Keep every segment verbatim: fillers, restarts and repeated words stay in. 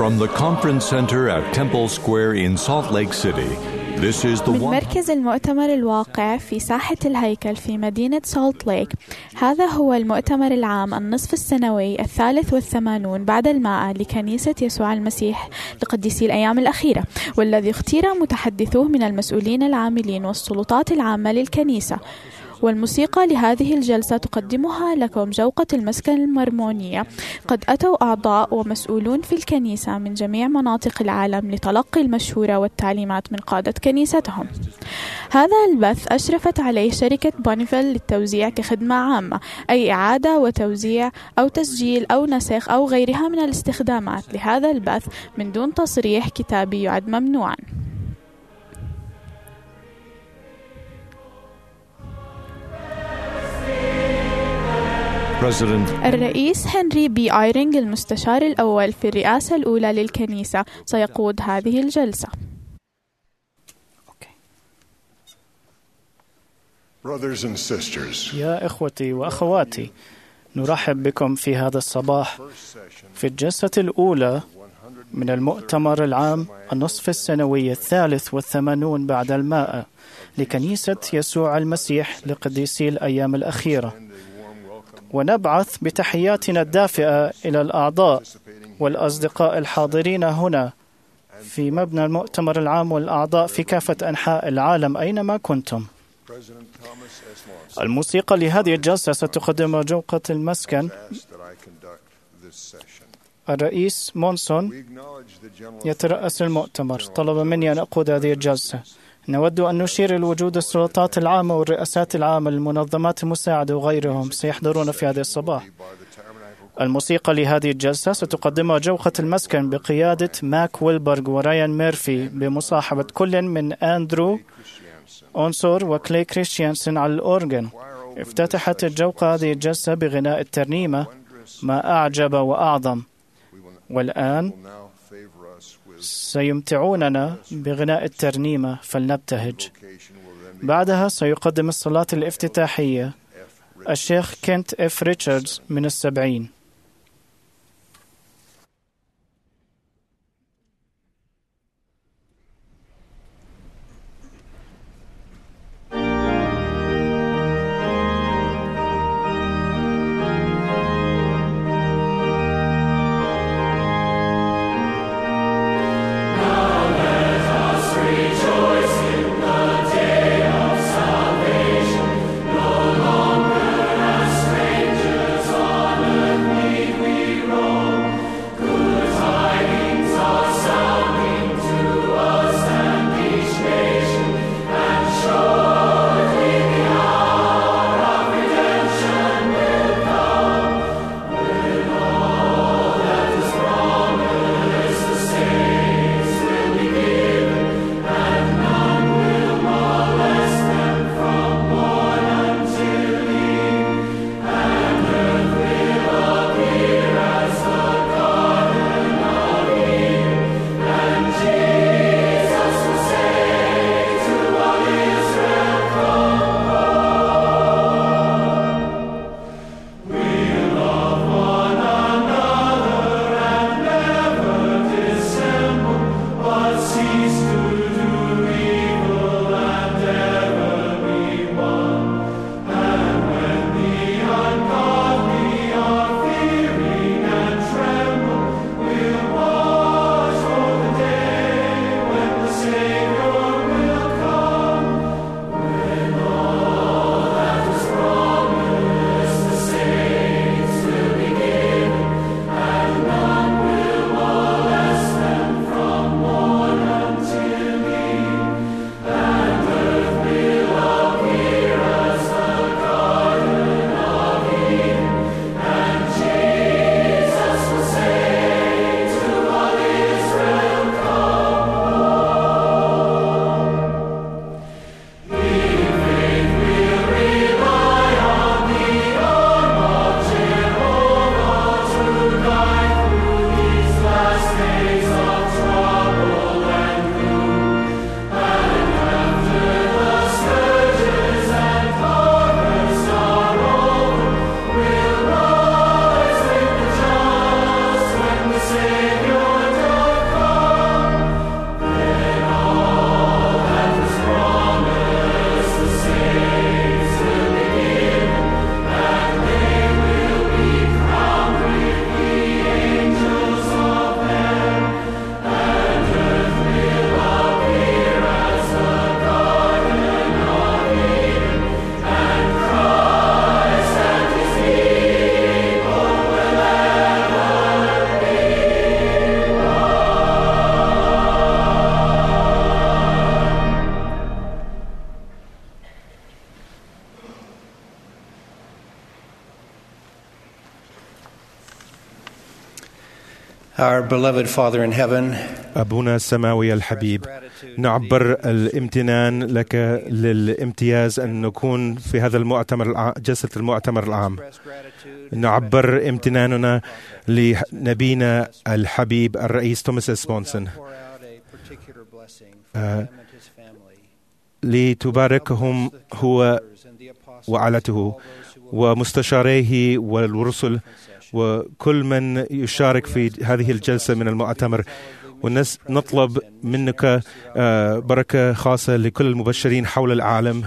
From the conference center at Temple Square in Salt Lake City, this is the من one... مركز المؤتمر الواقع في ساحة الهيكل في مدينة سولت ليك. هذا هو المؤتمر العام النصف السنوي الثالث والثمانون بعد المائة لكنيسة يسوع المسيح لقديسي الأيام الأخيرة، والذي اختير متحدثوه من المسؤولين العاملين والسلطات العامة للكنيسة. والموسيقى لهذه الجلسة تقدمها لكم جوقة المسكن المرمونية. قد أتوا أعضاء ومسؤولون في الكنيسة من جميع مناطق العالم لتلقي المشورة والتعليمات من قادة كنيستهم. هذا البث أشرفت عليه شركة بونيفيل للتوزيع كخدمة عامة، أي إعادة وتوزيع أو تسجيل أو نسخ أو غيرها من الاستخدامات لهذا البث من دون تصريح كتابي يعد ممنوعا. الرئيس هنري بي آيرينغ المستشار الأول في الرئاسة الأولى للكنيسة سيقود هذه الجلسة. يا إخوتي وأخواتي، نرحب بكم في هذا الصباح في الجلسة الأولى من المؤتمر العام النصف السنوي الثالث والثمانون بعد المائة لكنيسة يسوع المسيح لقديسي الأيام الأخيرة. ونبعث بتحياتنا الدافئة إلى الأعضاء والأصدقاء الحاضرين هنا في مبنى المؤتمر العام والأعضاء في كافة أنحاء العالم أينما كنتم. الموسيقى لهذه الجلسة ستقدم جوقة المسكن. الرئيس مونسون يترأس المؤتمر طلب مني أن أقود هذه الجلسة. نود أن نشير إلى وجود السلطات العامة والرئاسات العامة للمنظمات المساعدة وغيرهم سيحضرون في هذا الصباح. الموسيقى لهذه الجلسة ستقدمها جوقة المسكن بقيادة ماك ويلبرغ ورايان ميرفي بمصاحبة كل من أندرو أونسور وكلي كريستيانسن على الأورغن. افتتحت الجوقة هذه الجلسة بغناء الترنيمة ما أعجب وأعظم، والآن سيمتعوننا بغناء الترنيمة فلنبتهج. بعدها سيقدم الصلاة الافتتاحية الشيخ كنت إف ريتشاردز من السبعين. No longer as strangers on earth. Our beloved Father in heaven, أبونا السماوي الحبيب، نعبر الامتنان لك للامتياز أن نكون في هذا المؤتمر الع... جلسة المؤتمر العام. نعبر امتناننا لنبينا الحبيب الرئيس توماس اسمونسون آه لتباركهم هو وعائلته ومستشاريه والرسل وكل من يشارك في هذه الجلسة من المؤتمر. ونطلب منك بركة خاصة لكل المبشرين حول العالم،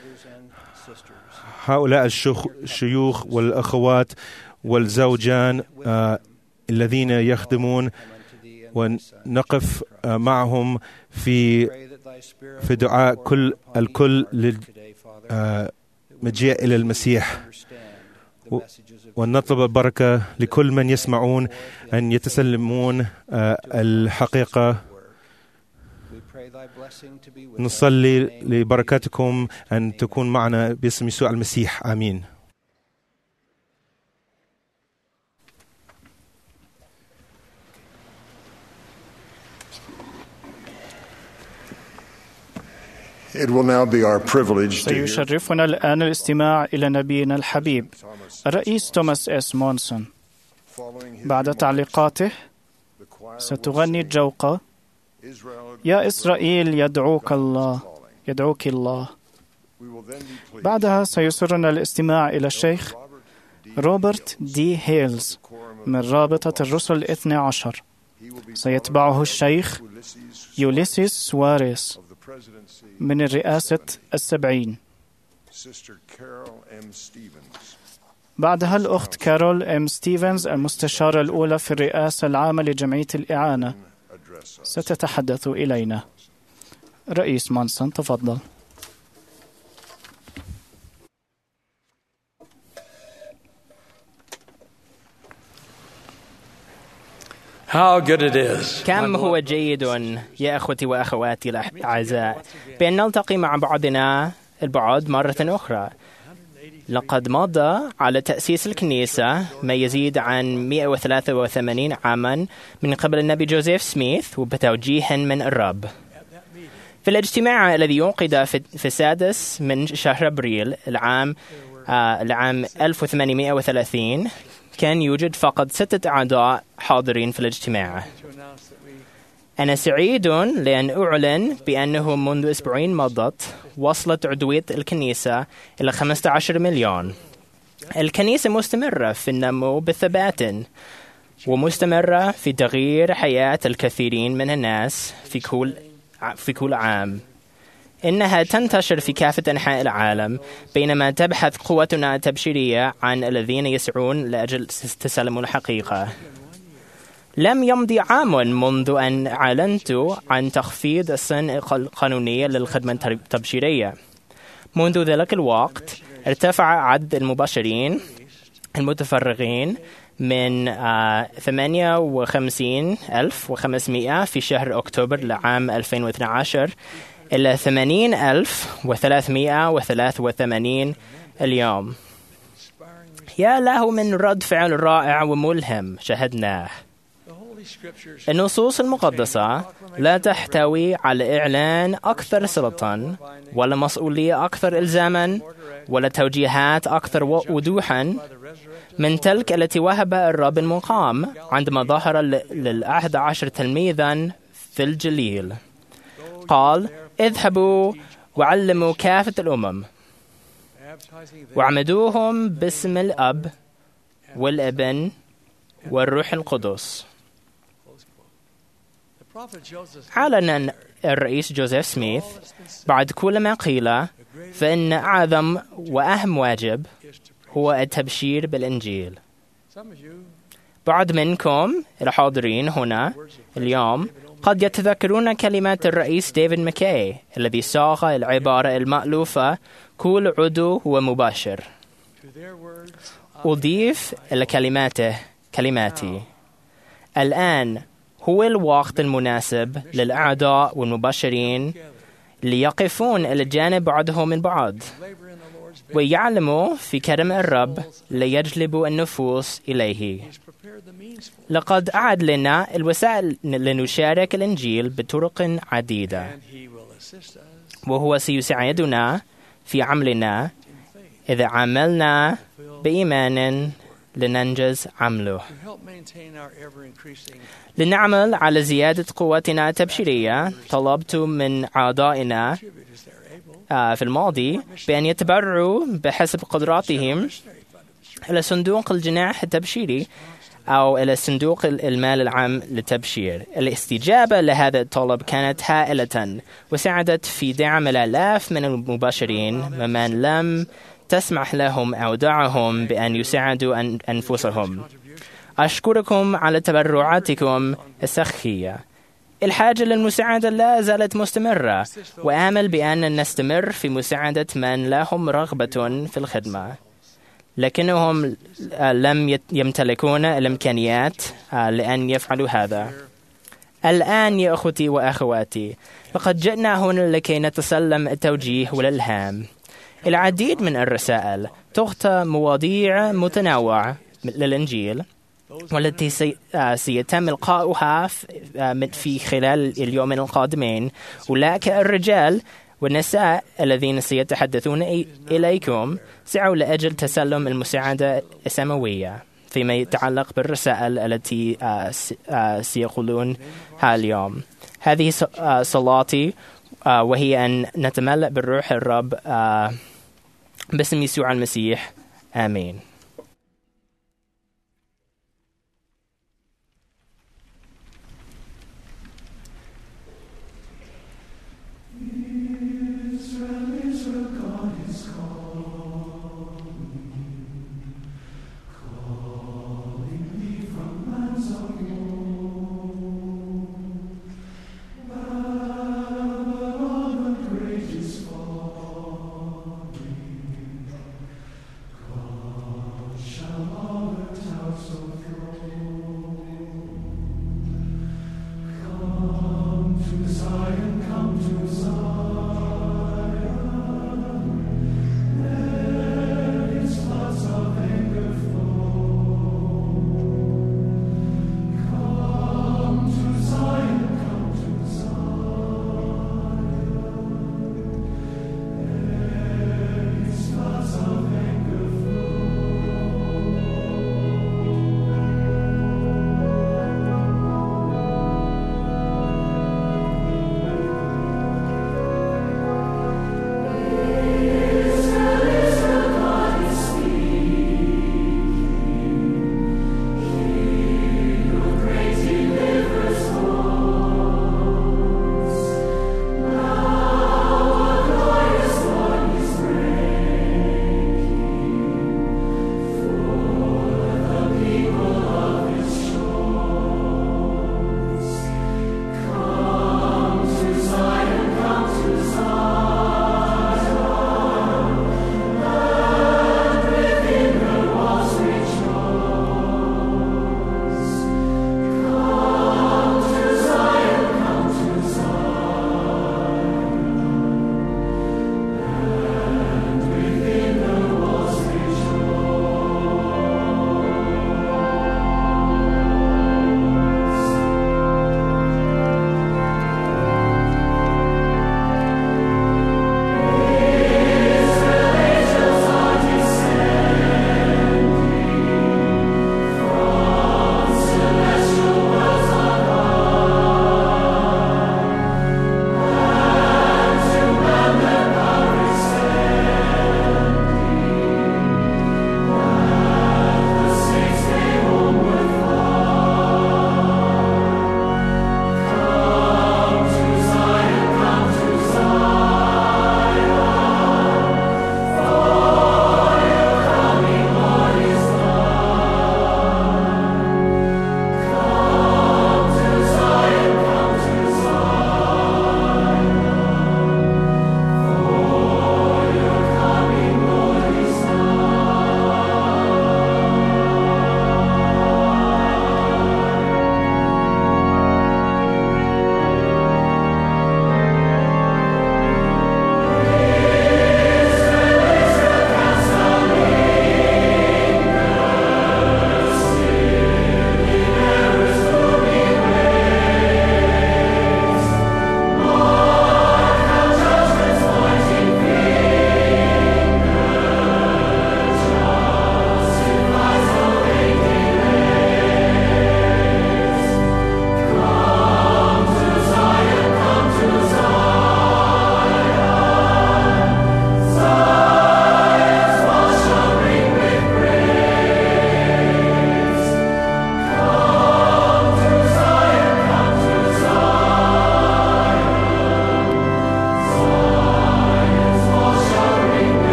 هؤلاء الشيوخ والأخوات والزوجان الذين يخدمون، ونقف معهم في في دعاء كل الكل للمجيء إلى المسيح. ونطلب البركة لكل من يسمعون أن يتسلمون الحقيقة. نصلي لبركاتكم أن تكون معنا باسم يسوع المسيح، آمين. It will now be our privilege to سيشرفنا الآن الاستماع إلى نبينا الحبيب الرئيس توماس إس مونسون. بعد تعليقاته ستغني الجوقة يا إسرائيل يدعوك الله يدعوك الله. بعدها سيسرنا الاستماع إلى الشيخ روبرت دي هيلز من رابطة الرسل الاثنى عشر. سيتبعه الشيخ يوليسيس سواريس من الرئاسة السبعين. بعدها الأخت كارول إم ستيفنز المستشارة الأولى في الرئاسة العامة لجمعية الإعانة ستتحدث إلينا. رئيس مونسون تفضل. How good it is. كم هو جيد يا أخوتي وأخواتي الأعزاء بأن نلتقي مع بعضنا البعض مرة أخرى. لقد مضى على تأسيس الكنيسة ما يزيد عن مئة وثلاثة وثمانين عاما من قبل النبي جوزيف سميث وبتوجيه من الرب. في الاجتماع الذي ينعقد في السادس من شهر أبريل العام آه العام ألف وثمانمئة وثلاثين كان يوجد فقط ستة أعضاء حاضرين في الاجتماع. أنا سعيد لأن أعلن بأنه منذ أسبوعين مضت وصلت عضوية الكنيسة إلى خمسة عشر مليون. الكنيسة مستمرة في النمو بثبات ومستمرة في تغيير حياة الكثيرين من الناس في كل في كل عام. إنها تنتشر في كافة أنحاء العالم بينما تبحث قوتنا التبشيرية عن الذين يسعون لأجل تسلم الحقيقة. لم يمضي عام منذ أن أعلنت عن تخفيض السن القانوني للخدمة التبشيرية. منذ ذلك الوقت ارتفع عدد المبشرين المتفرغين من ثمانية وخمسين ألف وخمسمئة في شهر أكتوبر لعام ألفين واثني عشر إلى ثمانين ألف وثلاثمئة وثلاثة وثمانين اليوم. يا له من رد فعل رائع وملهم شهدناه. النصوص المقدسة لا تحتوي على إعلان أكثر سلطة ولا مسؤولية أكثر إلزاما ولا توجيهات أكثر وضوحا من تلك التي وهب الرب المقام عندما ظهر للأحد عشر تلميذا في الجليل. قال: اذهبوا وعلموا كافة الأمم وعمدوهم باسم الأب والابن والروح القدس. أعلن الرئيس جوزيف سميث بعد كل ما قيل فإن أعظم وأهم واجب هو التبشير بالإنجيل. بعض منكم الحاضرين هنا اليوم قد يتذكرون كلمات الرئيس ديفيد ماكاي الذي صاغ العبارة المألوفة: كل عضو هو مباشر. أضيف إلى كلماته كلماتي: الآن هو الوقت المناسب للأعضاء والمباشرين ليقفون إلى جانب بعضهم من بعض ويعلموا في كرم الرب ليجلبوا النفوس إليه. لقد أعد لنا الوسائل لنشارك الإنجيل بطرق عديدة، وهو سيساعدنا في عملنا إذا عملنا بإيمان لننجز عمله. لنعمل على زيادة قوتنا التبشيرية، طلبت من أعضائنا في الماضي بأن يتبرعوا بحسب قدراتهم إلى صندوق الجناح التبشيري أو إلى صندوق المال العام للتبشير. الاستجابة لهذا الطلب كانت هائلة وساعدت في دعم الآلاف من المباشرين ممن لم تسمح لهم أوداعهم بأن يساعدوا أنفسهم. أشكركم على تبرعاتكم السخية. الحاجة للمساعدة لا زالت مستمرة، وآمل بأن نستمر في مساعدة من لهم رغبة في الخدمة لكنهم لم يمتلكون الإمكانيات لأن يفعلوا هذا. الآن يا أخوتي وأخواتي، لقد جئنا هنا لكي نتسلم التوجيه والإلهام. العديد من الرسائل تغطى مواضيع متنوعة للإنجيل والتي سيتم إلقاؤها في خلال اليومين القادمين. أولئك الرجال والنساء الذين سيتحدثون إليكم سعوا لأجل تسلم المساعدة السماوية فيما يتعلق بالرسائل التي سيقولونها اليوم. هذه صلاتي، وهي أن نتملأ بالروح الرب باسم يسوع المسيح. آمين. God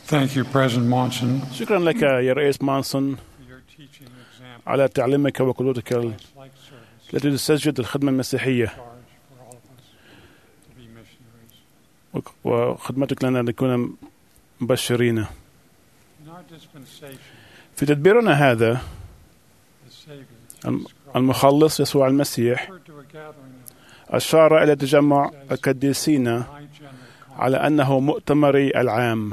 Thank you, President Monson. شكرا لك يا رئيس مانسون على تعليمك وقدوتك التي تسجد الخدمة المسيحية وخدمتك لنا نكون مبشرين. في تدبيرنا هذا المخلص يسوع المسيح أشار إلى تجمع القديسين على أنه مؤتمري العام.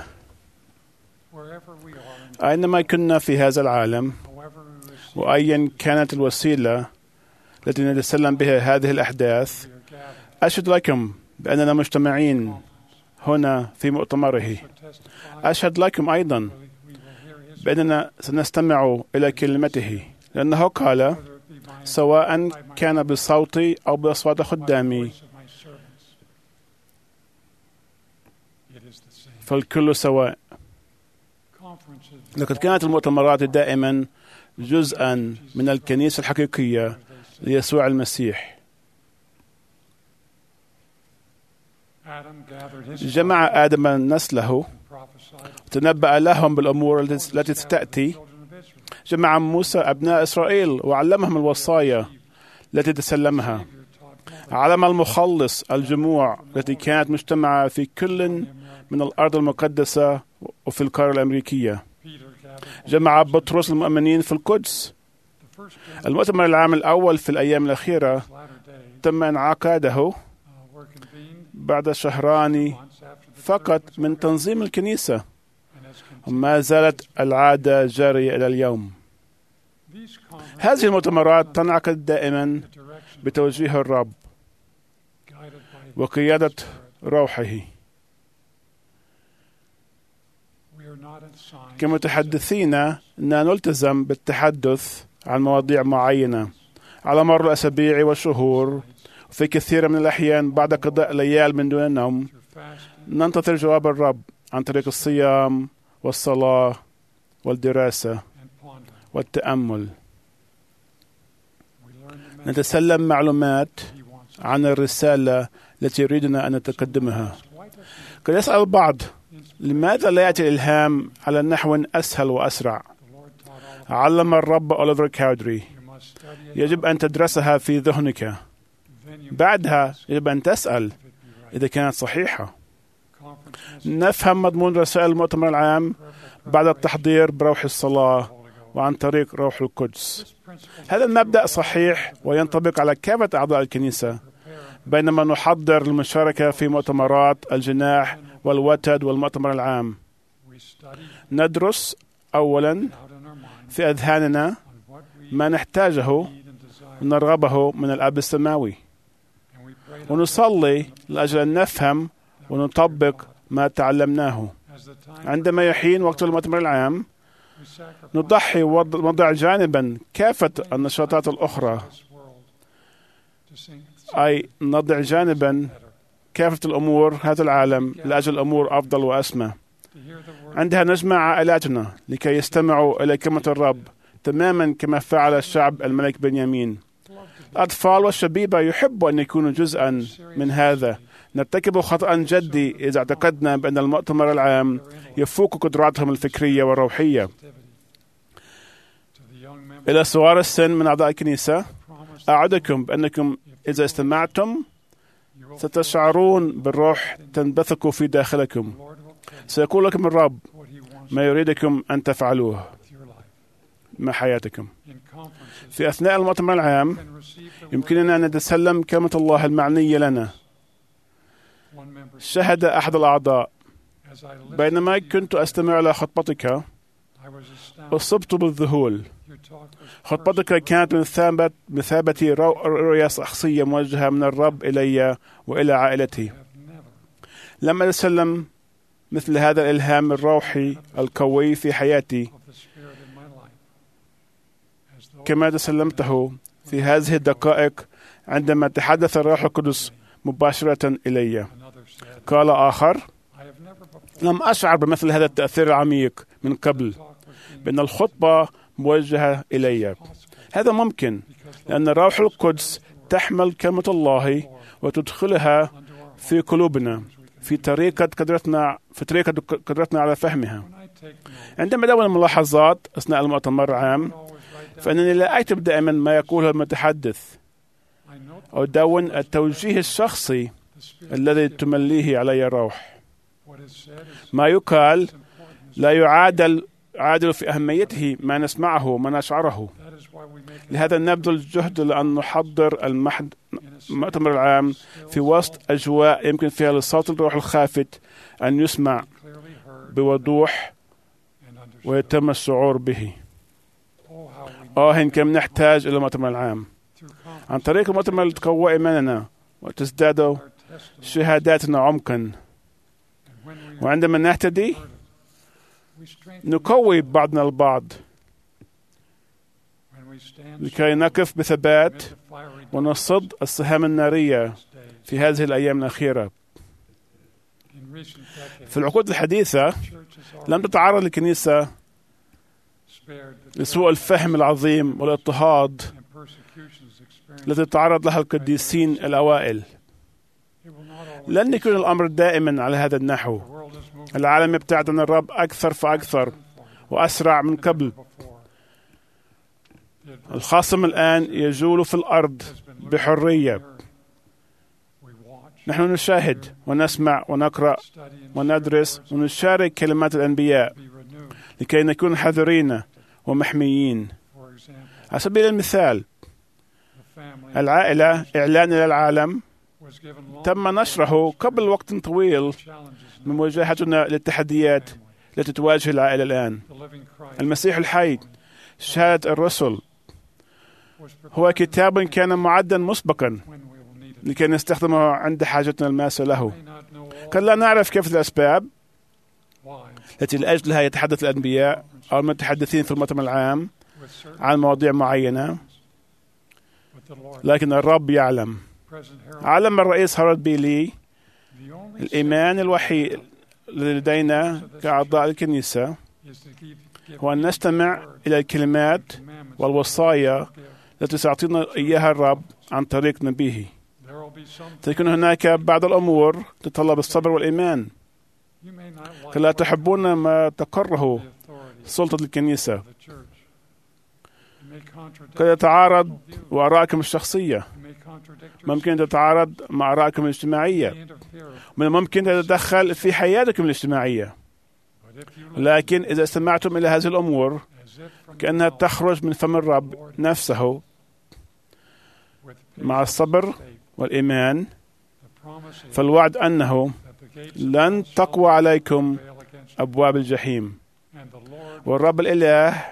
أينما كنا في هذا العالم وأيا كانت الوسيلة التي نتسلم بها هذه الأحداث، أشهد لكم بأننا مجتمعين هنا في مؤتمره. أشهد لكم أيضا بأننا سنستمع إلى كلمته، لأنه قال: سواء كان بصوتي أو بأصوات خدامي فالكل سواء. لقد كانت المؤتمرات دائما جزءا من الكنيسة الحقيقية ليسوع المسيح. جمع آدم نسله، تنبأ لهم بالأمور التي ستأتي. جمع موسى أبناء إسرائيل وعلمهم الوصايا التي تسلمها. علم المخلص الجموع التي كانت مجتمعة في كل من الأرض المقدسة وفي القارة الأمريكية. جمع بطرس المؤمنين في القدس. المؤتمر العام الأول في الأيام الأخيرة تم انعقاده بعد شهران فقط من تنظيم الكنيسة، وما زالت العادة جارية إلى اليوم. هذه المؤتمرات تنعقد دائما بتوجيه الرب وقيادة روحه. كمتحدثين إننا نلتزم بالتحدث عن مواضيع معينة على مر الأسابيع والشهور، وفي كثير من الأحيان بعد قضاء ليال من دون النوم ننتظر جواب الرب عن طريق الصيام والصلاة والدراسة والتأمل. نتسلم معلومات عن الرسالة التي يريدنا أن نتقدمها. قد يسأل البعض: لماذا لا يأتي الإلهام على نحو أسهل وأسرع؟ علم الرب أوليفر كاودري: يجب أن تدرسها في ذهنك، بعدها يجب أن تسأل إذا كانت صحيحة. نفهم مضمون رسائل المؤتمر العام بعد التحضير بروح الصلاة وعن طريق روح القدس. هذا المبدأ صحيح وينطبق على كافة أعضاء الكنيسة بينما نحضر المشاركة في مؤتمرات الجناح والوتد والمؤتمر العام. ندرس أولا في أذهاننا ما نحتاجه ونرغبه من الأب السماوي، ونصلي لأجل أن نفهم ونطبق ما تعلمناه. عندما يحين وقت المؤتمر العام نضحي ونضع جانبا كافة النشاطات الأخرى، أي نضع جانبا كافة الأمور هذا العالم لأجل أمور أفضل وأسمى. عندها نجمع عائلاتنا لكي يستمعوا إلى كلمة الرب تماما كما فعل الشعب الملك بنيامين. الأطفال والشبيبة يحبوا أن يكونوا جزءا من هذا. نرتكب خطأ جدي إذا اعتقدنا بأن المؤتمر العام يفوق قدراتهم الفكرية والروحية. إلى صغار السن من أعضاء الكنيسة، أعدكم بأنكم إذا استمعتم ستشعرون بالروح تنبثق في داخلكم. سيقول لكم الرب ما يريدكم أن تفعلوه مع حياتكم. في أثناء المؤتمر العام يمكننا أن نتسلم كلمة الله المعنية لنا. شهد أحد الأعضاء: بينما كنت أستمع إلى خطبتك أصبت بالذهول. خطبتك كانت مثابة مثابة رؤية شخصية موجهة من الرب إلي وإلى عائلتي. لم أتسلم مثل هذا الإلهام الروحي القوي في حياتي كما تسلمته في هذه الدقائق عندما تحدث الروح القدس مباشرة إلي. قال آخر: لم أشعر بمثل هذا التأثير العميق من قبل، بأن الخطبة موجهة إلي. هذا ممكن لأن الروح القدس تحمل كلمة الله وتدخلها في قلوبنا في طريقة قدرتنا في طريقة قدرتنا على فهمها. عندما أدون الملاحظات أثناء المؤتمر العام، فإنني لا أكتب دائما ما يقوله المتحدث، أو أدون التوجيه الشخصي الذي تمليه علي الروح. ما يقال لا يعادل عادل في أهميته ما نسمعه وما نشعره. لهذا نبذل الجهد لأن نحضر المحد المؤتمر العام في وسط أجواء يمكن فيها لصوت الروح الخافت أن يسمع بوضوح ويتم الشعور به. آه كم نحتاج إلى المؤتمر العام. عن طريق المؤتمر تقوى إيماننا وتزداد شهاداتنا عمقا، وعندما نهتدي نقوي بعضنا البعض لكي نقف بثبات ونصد السهام النارية في هذه الأيام الأخيرة. في العقود الحديثة لم تتعرض الكنيسة لسوء الفهم العظيم والاضطهاد التي تعرض لها القديسين الأوائل. لن يكون الأمر دائما على هذا النحو. العالم يبتعد عن الرب أكثر فأكثر وأسرع من قبل. الخصم الآن يجول في الأرض بحرية. نحن نشاهد ونسمع ونقرأ وندرس ونشارك كلمات الأنبياء لكي نكون حذرين ومحميين. على سبيل المثال، العائلة إعلان إلى العالم تم نشره قبل وقت طويل من مواجهتنا للتحديات التي تواجه العائلة الآن. المسيح الحي، شهادة الرسل، هو كتاب كان معدا مسبقا لكي نستخدمه عند حاجتنا الماسة له. قد لا نعرف كيف الأسباب التي لأجلها يتحدث الأنبياء أو المتحدثين في المؤتمر العام عن مواضيع معينة، لكن الرب يعلم. علم الرئيس هارولد بيلي الإيمان الوحيد لدينا كأعضاء الكنيسة هو أن نستمع إلى الكلمات والوصايا التي سيعطينا إياها الرب عن طريق نبيه. سيكون هناك بعض الأمور تتطلب الصبر والإيمان. لا تحبون ما تقره سلطة الكنيسة. قد يتعارض وآرائكم الشخصية، ممكن تتعارض مع آرائكم الاجتماعية، من الممكن تتدخل في حياتكم الاجتماعية. لكن إذا استمعتم إلى هذه الأمور كأنها تخرج من فم الرب نفسه مع الصبر والإيمان، فالوعد أنه لن تقوى عليكم أبواب الجحيم، والرب الإله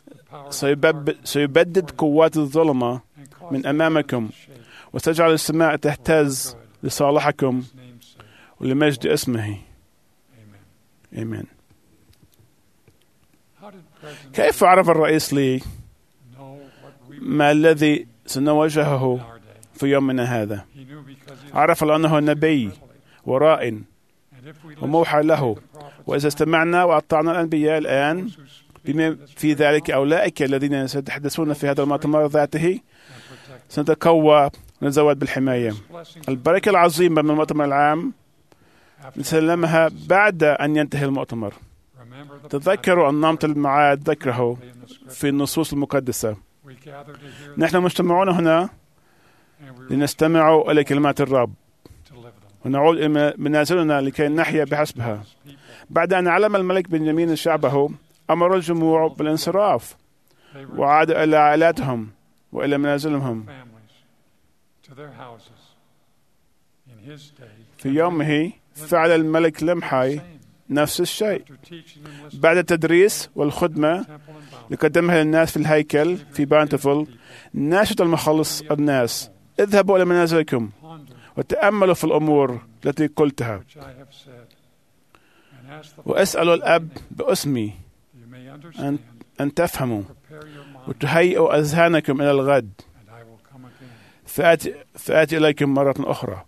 سيبدد قوات الظلمة من أمامكم وتجعل السماء تهتز لصالحكم ولمجد اسمه. آمين. كيف عرف الرئيس لي ما الذي سنواجهه في يومنا هذا؟ عرف لأنه نبي ورائن وموحى له، وإذا استمعنا وأطعنا الأنبياء الآن بما في ذلك أولئك الذين سيتحدثون في هذا المؤتمر ذاته سنتقوى ونتزود بالحماية. البركة العظيمة من المؤتمر العام نسلمها بعد أن ينتهي المؤتمر. تذكروا أن نمط الميعاد ذكره في النصوص المقدسة. نحن مجتمعون هنا لنستمع إلى كلمات الرب ونعود إلى منازلنا لكي نحيا بحسبها. بعد أن علم الملك بنيامين شعبه أمر الجموع بالانصراف وعاد إلى عائلاتهم وإلى منازلهم. في يومه فعل الملك لمحي نفس الشيء. بعد التدريس والخدمة لقدمها للناس في الهيكل في بانتفل، ناشط المخلص الناس: اذهبوا إلى منازلكم وتأملوا في الأمور التي قلتها، واسألوا الأب باسمي أن, أن تفهموا وتهيئوا أذهانكم إلى الغد، فآتي, فآتي إليكم مرة أخرى.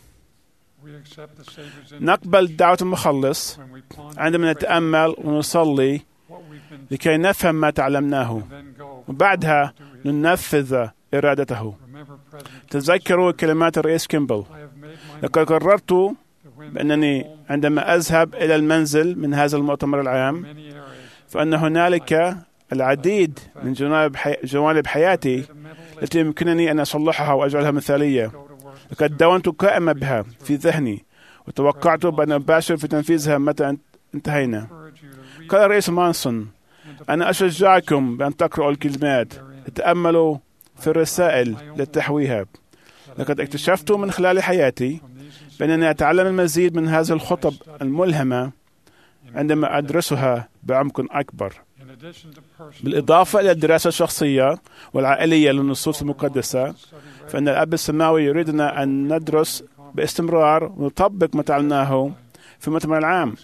نقبل دعوة المخلص عندما نتأمل ونصلي لكي نفهم ما تعلمناه، وبعدها ننفذ إرادته. تذكروا كلمات الرئيس كيمبل: لقد قررت بأنني عندما أذهب إلى المنزل من هذا المؤتمر العام فأن هنالك العديد من جوانب, حي... جوانب حياتي التي يمكنني أن أصلحها وأجعلها مثالية. لقد دونت قائمة بها في ذهني وتوقعت بأن أباشر في تنفيذها متى انتهينا. قال رئيس مانسون: أنا أشجعكم بأن تقرأوا الكلمات، تتأملوا في الرسائل لتحويها. لقد اكتشفت من خلال حياتي بأنني أتعلم المزيد من هذه الخطب الملهمة عندما أدرسها بعمق أكبر. بالإضافة إلى الدراسة الشخصية والعائلية للنصوص المقدسة، فإن الأب السماوي يريدنا أن ندرس باستمرار ونطبق ما تعلمناه في المؤتمر العام.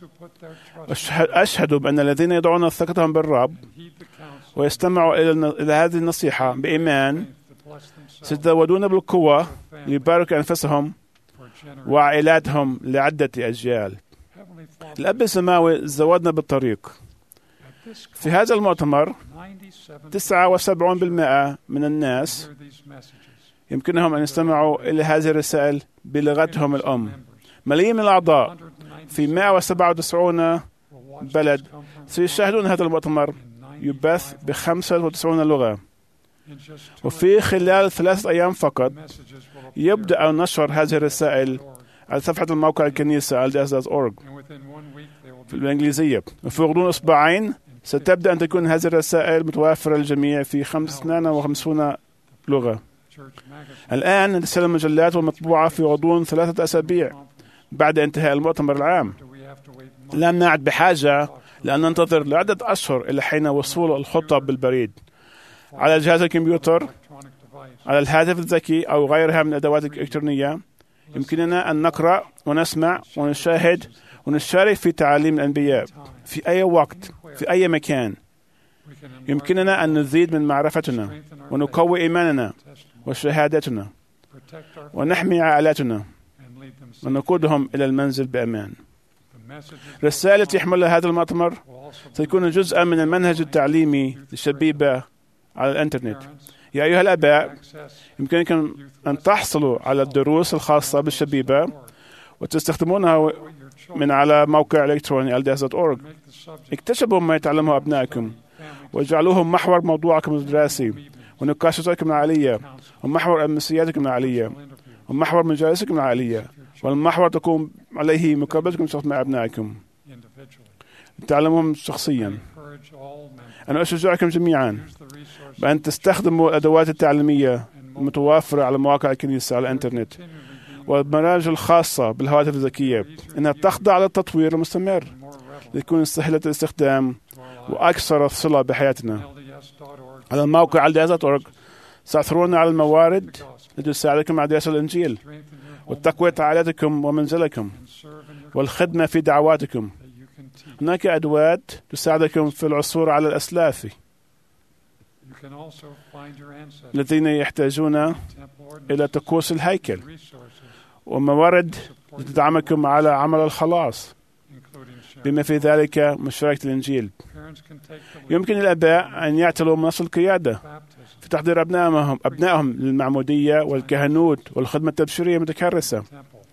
أشهد بأن الذين يضعون ثقتهم بالرب ويستمعوا إلى هذه النصيحة بإيمان سيتزودون بالقوة ليباركوا أنفسهم وعائلاتهم لعدة أجيال. الأب السماوي زودنا بالطريق. في هذا المؤتمر تسعة وسبعين بالمئة من الناس يمكنهم أن يستمعوا إلى هذه الرسائل بلغتهم الأم. ملايين من الأعضاء في مئة وسبعة وتسعين بلد سيشاهدون هذا المؤتمر يبث ب خمسة وتسعين لغة، وفي خلال ثلاثة أيام فقط يبدأ نشر هذه الرسائل على صفحة الموقع الكنيسة إل دي إس دوت أورج في الإنجليزية، وفي غضون أسبوعين ستبدأ أن تكون هذه الرسائل متوافرة للجميع في اثنين وخمسين لغة. الآن رسائل المجلات والمطبوعة في غضون ثلاثة أسابيع بعد انتهاء المؤتمر العام. لا نعد بحاجة لأن ننتظر لعدة أشهر إلى حين وصول الخطب بالبريد على جهاز الكمبيوتر، على الهاتف الذكي أو غيرها من الأدوات الإلكترونية. يمكننا أن نقرأ ونسمع ونشاهد ونشارك في تعاليم الأنبياء في أي وقت في أي مكان. يمكننا أن نزيد من معرفتنا ونقوي إيماننا وشهادتنا ونحمي عائلاتنا ونقودهم إلى المنزل بأمان. الرسالة التي يحملها هذا المؤتمر سيكون جزءا من المنهج التعليمي للشبيبة على الإنترنت. يا أيها الآباء، يمكنكم أن تحصلوا على الدروس الخاصة بالشبيبة وتستخدمونها من على موقع إلكتروني إل دي إس دوت أورج. اكتشفوا ما يتعلمه أبنائكم واجعلوه محور موضوعكم الدراسي ونقاشاتكم العائلية ومحور أمسياتكم العائلية ومحور مجالسكم العائلية، والمحور تكون عليه مقابلتكم مع أبنائكم تعلمهم شخصيا. أنا أشجعكم جميعا بأن تستخدموا الأدوات التعليمية المتوافرة على مواقع الكنيسة على الإنترنت والبرامج الخاصة بالهواتف الذكية، إنها تخضع للتطوير المستمر لتكون سهلة الاستخدام وأكثر صلة بحياتنا. على الموقع إل دي إس دوت أورج سيعثرون على الموارد التي تساعدكم على دراسة الإنجيل وتقوية عائلتكم ومنزلكم والخدمة في دعواتكم. هناك أدوات تساعدكم في العثور على الأسلاف الذين يحتاجون إلى طقوس الهيكل وموارد لتدعمكم على عمل الخلاص بما في ذلك مشاركة الإنجيل. يمكن الآباء أن يعتلوا منصة القيادة في تحضير أبنائهم أبنائهم للمعمودية والكهنوت والخدمة التبشيرية المتكرسة.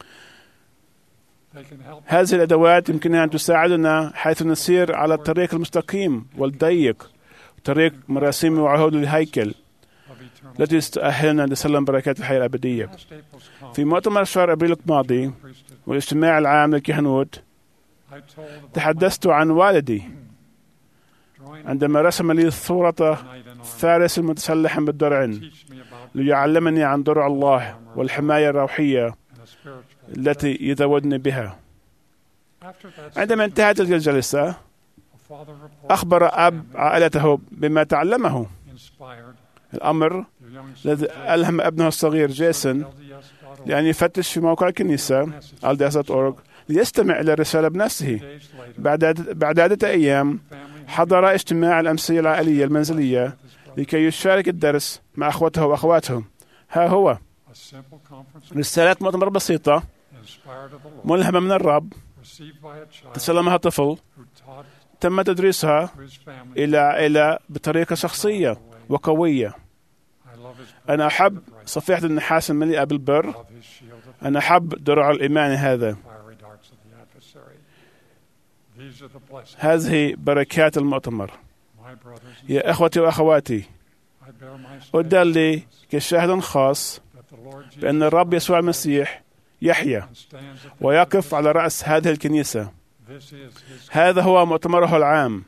هذه الأدوات يمكنها أن تساعدنا حيث نسير على الطريق المستقيم والضيق، طريق مراسيم وعهود الهيكل التي تؤهلنا لسلم بركات الحياة الأبدية. في مؤتمر شهر أبريل الماضي والاجتماع العام للكهنوت تحدثت عن والدي عندما رسم لي صورة فارس متسلحا بالدرع ليعلمني عن درع الله والحماية الروحية التي يزودني بها. عندما انتهت تلك الجلسة أخبر أب عائلته بما تعلمه، الأمر الذي ألهم ابنه الصغير جيسون لأن يفتش في موقع الكنيسة إل دي إس دوت أورج ليستمع إلى الرسالة بنفسه. بعد بعد عدة أيام حضر اجتماع الأمسية العائلية المنزلية لكي يشارك الدرس مع أخوته وأخواته. ها هو رسالة مؤتمر بسيطة ملهمة من الرب تسلمها طفل تم تدريسها إلى عائلة بطريقة شخصية وقوية. أنا أحب صفيحة النحاس المليئة بالبر. أنا أحب درع الإيمان هذا. هذه بركات المؤتمر. يا أخوتي وأخواتي، أدلي كشاهد خاص بأن الرب يسوع المسيح يحيا ويقف على رأس هذه الكنيسة. هذا هو مؤتمره العام.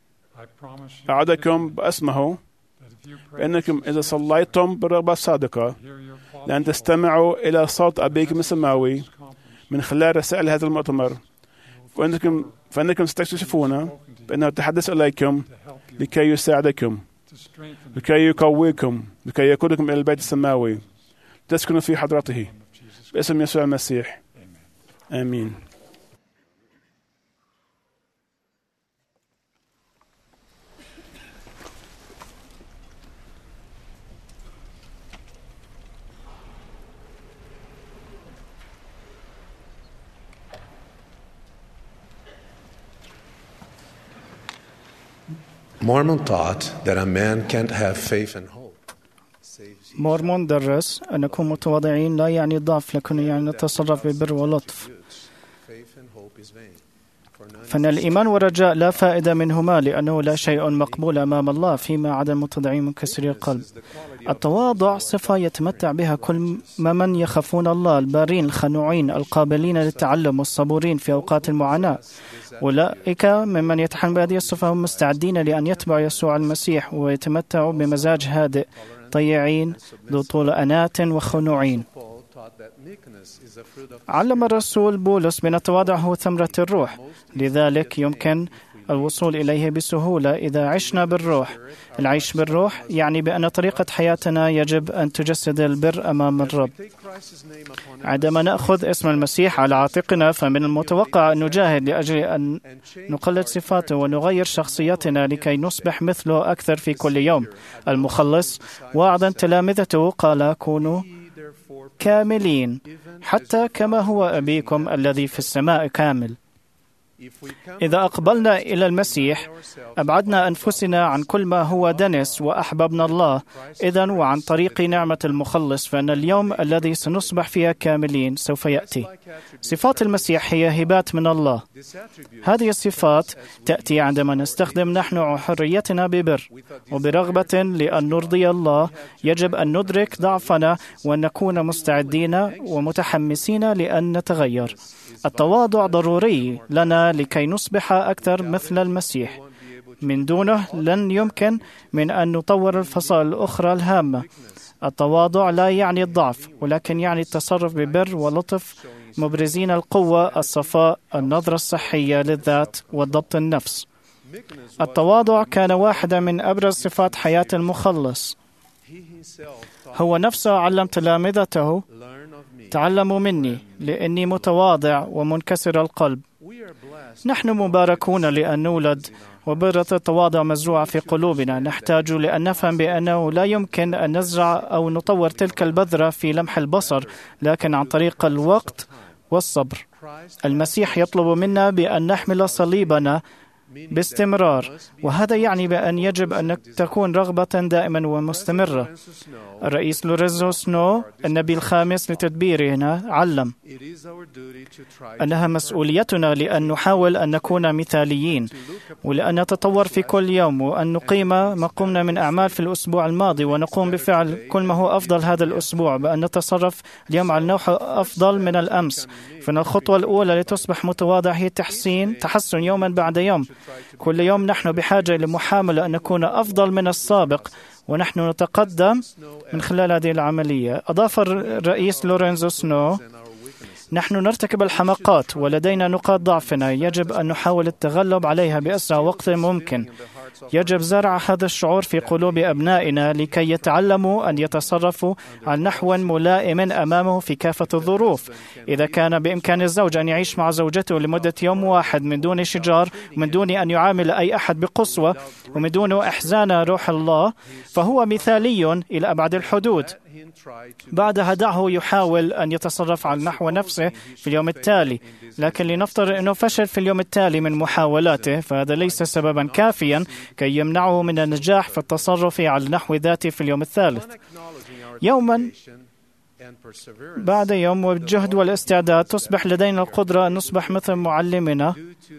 أعدكم باسمه بأنكم إذا صليتم بالرغبة الصادقة لأن تستمعوا إلى صوت أبيكم السماوي من خلال رسائل هذا المؤتمر، فإنكم, فإنكم ستكتشفون بأنه تحدث إليكم لكي يساعدكم، لكي يقويكم، لكي يقودكم إلى البيت السماوي تسكنوا في حضرته باسم يسوع المسيح. آمين. Mormon taught that a man can't have faith and hope. مورمون درس أن نكون متواضعين لا يعني الضعف، لكن يعني نتصرف ببر ولطف. فإن الإيمان والرجاء لا فائدة منهما، لأنه لا شيء مقبول أمام الله فيما عدا المتضعين منكسري القلب. التواضع صفة يتمتع بها كل من يخافون الله، البارين الخنوعين القابلين للتعلم والصبورين في أوقات المعاناة. أولئك ممن يتحمل بهذه الصفة هم مستعدين لأن يتبعوا يسوع المسيح ويتمتعوا بمزاج هادئ، طيعين، ذو طول أناة وخنوعين. علم الرسول بولس بأن التواضع هو ثمرة الروح، لذلك يمكن الوصول إليه بسهولة إذا عشنا بالروح. العيش بالروح يعني بأن طريقة حياتنا يجب أن تجسد البر أمام الرب. عندما نأخذ اسم المسيح على عاتقنا فمن المتوقع أن نجاهد لأجل أن نقلد صفاته ونغير شخصيتنا لكي نصبح مثله أكثر في كل يوم. المخلص وعدا تلامذته قال: كونوا كاملين حتى كما هو أبيكم الذي في السماء كامل. إذا أقبلنا إلى المسيح أبعدنا أنفسنا عن كل ما هو دنس وأحببنا الله إذن، وعن طريق نعمة المخلص، فإن اليوم الذي سنصبح فيها كاملين سوف يأتي. صفات المسيح هي هبات من الله. هذه الصفات تأتي عندما نستخدم نحن حريتنا ببر وبرغبة لأن نرضي الله. يجب أن ندرك ضعفنا وأن نكون مستعدين ومتحمسين لأن نتغير. التواضع ضروري لنا لكي نصبح أكثر مثل المسيح. من دونه لن يمكن من أن نطور الفصائل الأخرى الهامة. التواضع لا يعني الضعف، ولكن يعني التصرف ببر ولطف، مبرزين القوة، الصفاء، النظرة الصحية للذات وضبط النفس. التواضع كان واحدة من أبرز صفات حياة المخلص. هو نفسه علم تلامذته: تعلموا مني لأني متواضع ومنكسر القلب. نحن مباركون لأن نولد وبذرة التواضع مزروعة في قلوبنا. نحتاج لأن نفهم بأنه لا يمكن أن نزرع أو نطور تلك البذرة في لمح البصر، لكن عن طريق الوقت والصبر. المسيح يطلب منا بأن نحمل صليبنا باستمرار، وهذا يعني بأن يجب أن تكون رغبة دائما ومستمرة. الرئيس لورينزو سنو النبي الخامس لتدبيرنا علم أنها مسؤوليتنا لأن نحاول أن نكون مثاليين ولأن نتطور في كل يوم، وأن نقيم ما قمنا من أعمال في الأسبوع الماضي ونقوم بفعل كل ما هو أفضل هذا الأسبوع، بأن نتصرف اليوم على نوع أفضل من الأمس. فإن الخطوة الأولى لتصبح متواضع هي تحسين تحسن يوما بعد يوم. كل يوم نحن بحاجة لمحاولة أن نكون أفضل من السابق، ونحن نتقدم من خلال هذه العملية. أضاف الرئيس لورينزو سنو: نحن نرتكب الحماقات ولدينا نقاط ضعفنا، يجب أن نحاول التغلب عليها بأسرع وقت ممكن. يجب زرع هذا الشعور في قلوب أبنائنا لكي يتعلموا أن يتصرفوا على نحو ملائم أمامه في كافة الظروف. إذا كان بإمكان الزوج أن يعيش مع زوجته لمدة يوم واحد من دون شجار ومن دون أن يعامل أي أحد بقسوة ومن دون إحزان روح الله، فهو مثالي إلى أبعد الحدود. بعدها دعه يحاول أن يتصرف على نحو نفسه في اليوم التالي، لكن لنفترض أنه فشل في اليوم التالي من محاولاته، فهذا ليس سببا كافيا كي يمنعه من النجاح في التصرف على نحو ذاته في اليوم الثالث. يوما بعد يوم والجهد والاستعداد تصبح لدينا القدرة أن نصبح مثل معلمنا،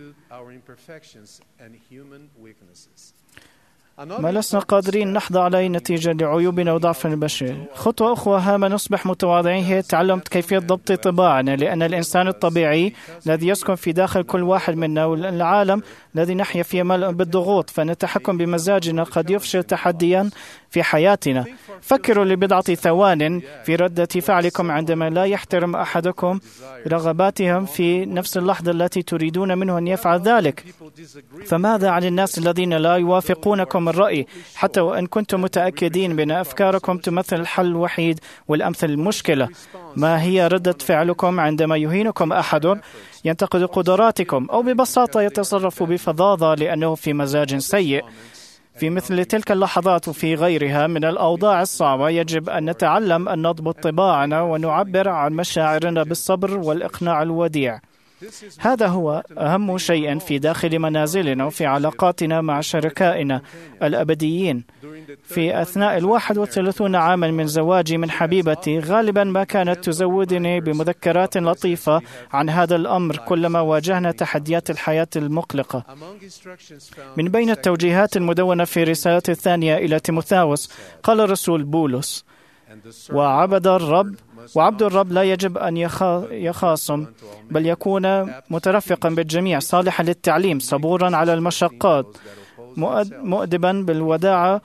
ما لسنا قادرين نحظى عليه نتيجة لعيوبنا وضعفنا البشري. خطوة أخرى هامة نصبح متواضعين هي تعلم كيفية ضبط طباعنا، لأن الإنسان الطبيعي الذي يسكن في داخل كل واحد منا والعالم الذي نحيا فيه ملء بالضغوط، فنتحكم بمزاجنا قد يفشل تحديا في حياتنا. فكروا لبضعة ثوان في ردة فعلكم عندما لا يحترم أحدكم رغباتهم في نفس اللحظة التي تريدون منه أن يفعل ذلك. فماذا عن الناس الذين لا يوافقونكم الرأي حتى وإن كنتم متأكدين بأن أفكاركم تمثل الحل الوحيد والأمثل المشكلة؟ ما هي ردة فعلكم عندما يهينكم أحد، ينتقد قدراتكم، أو ببساطة يتصرف بفظاظة لأنه في مزاج سيء؟ في مثل تلك اللحظات وفي غيرها من الأوضاع الصعبة يجب أن نتعلم أن نضبط طباعنا ونعبر عن مشاعرنا بالصبر والإقناع الوديع. هذا هو أهم شيء في داخل منازلنا وفي علاقاتنا مع شركائنا الأبديين. في أثناء الواحد وثلاثون عاما من زواجي من حبيبتي غالبا ما كانت تزودني بمذكرات لطيفة عن هذا الأمر كلما واجهنا تحديات الحياة المقلقة. من بين التوجيهات المدونة في رسالة الثانية إلى تيموثاوس قال الرسول بولس: وعبد الرب وعبد الرب لا يجب أن يخاصم، بل يكون مترفقا بالجميع، صالحا للتعليم، صبورا على المشقات، مؤدبا بالوداعة،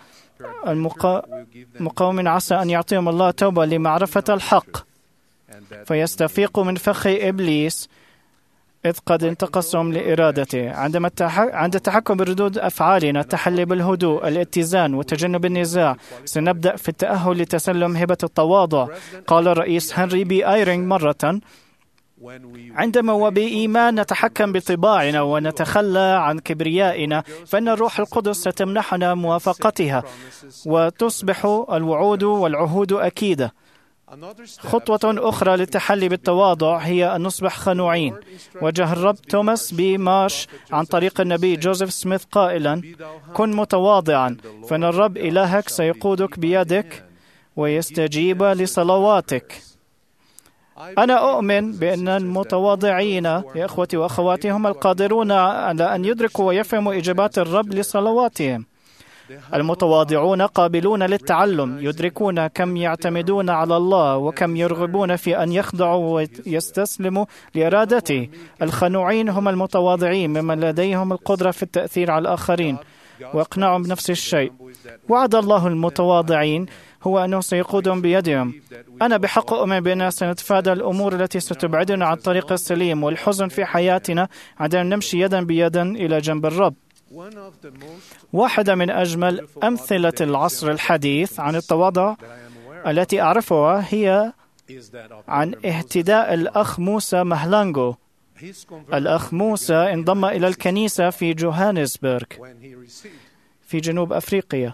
مقاوم عسى أن يعطيهم الله توبة لمعرفة الحق، فيستفيق من فخ إبليس إذ قد انتقصهم لإرادته. عندما عند التحكم بردود أفعالنا، التحلي بالهدوء، الاتزان وتجنب النزاع، سنبدأ في التأهل لتسلم هبة التواضع. قال الرئيس هنري بي آيرينغ مرة: عندما وبإيمان نتحكم بطباعنا ونتخلى عن كبريائنا، فإن الروح القدس ستمنحنا موافقتها وتصبح الوعود والعهود أكيدة. خطوة أخرى للتحلي بالتواضع هي أن نصبح خنوعين. وجه الرب توماس بي مارش عن طريق النبي جوزيف سميث قائلا: كن متواضعا، فإن الرب إلهك سيقودك بيدك ويستجيب لصلواتك. أنا أؤمن بأن المتواضعين يا إخوتي وأخواتي هم القادرون على أن يدركوا ويفهموا إجابات الرب لصلواتهم. المتواضعون قابلون للتعلم، يدركون كم يعتمدون على الله وكم يرغبون في أن يخضعوا ويستسلموا لإرادته. الخنوعين هم المتواضعين ممن لديهم القدرة في التأثير على الآخرين وإقناعهم بنفس الشيء. وعد الله المتواضعين هو أنه سيقودهم بيدهم. أنا بحق أؤمن بأننا سنتفادى الأمور التي ستبعدنا عن الطريق السليم والحزن في حياتنا عندما نمشي يدا بيدا إلى جنب الرب. واحدة من أجمل أمثلة العصر الحديث عن التواضع التي أعرفها هي عن اهتداء الأخ موسى مهلانجو. الأخ موسى انضم إلى الكنيسة في جوهانسبرغ في جنوب أفريقيا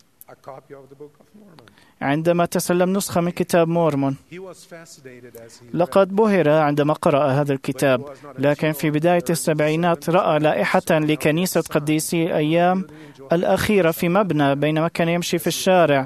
عندما تسلم نسخة من كتاب مورمون. لقد بهر عندما قرأ هذا الكتاب، لكن في بداية السبعينات رأى لائحة لكنيسة قديسي الأيام الأخيرة في مبنى بينما كان يمشي في الشارع.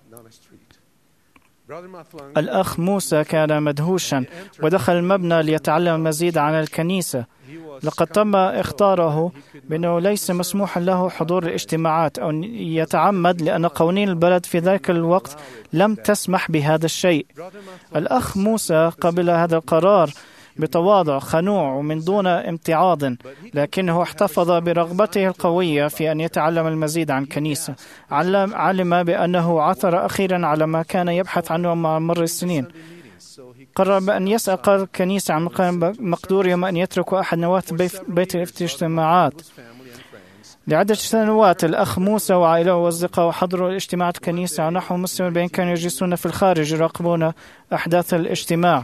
الأخ موسى كان مدهوشا ودخل المبنى ليتعلم المزيد عن الكنيسة. لقد تم اختاره بأنه ليس مسموح له حضور الاجتماعات أو يتعمد، لأن قوانين البلد في ذلك الوقت لم تسمح بهذا الشيء. الأخ موسى قبل هذا القرار بتواضع خنوع ومن دون امتعاض، لكنه احتفظ برغبته القوية في أن يتعلم المزيد عن كنيسة. علم, علم بأنه عثر أخيرا على ما كان يبحث عنه مع مر السنين. قرر بأن يسأل قرار الكنيسة عن مقدورهم أن يتركوا أحد نواة بيت الاجتماعات. لعدة سنوات الأخ موسى وعائلته وأصدقائه حضروا الاجتماعات الكنيسة، ونحو مسلمين بين كانوا يجلسون في الخارج يراقبون أحداث الاجتماع.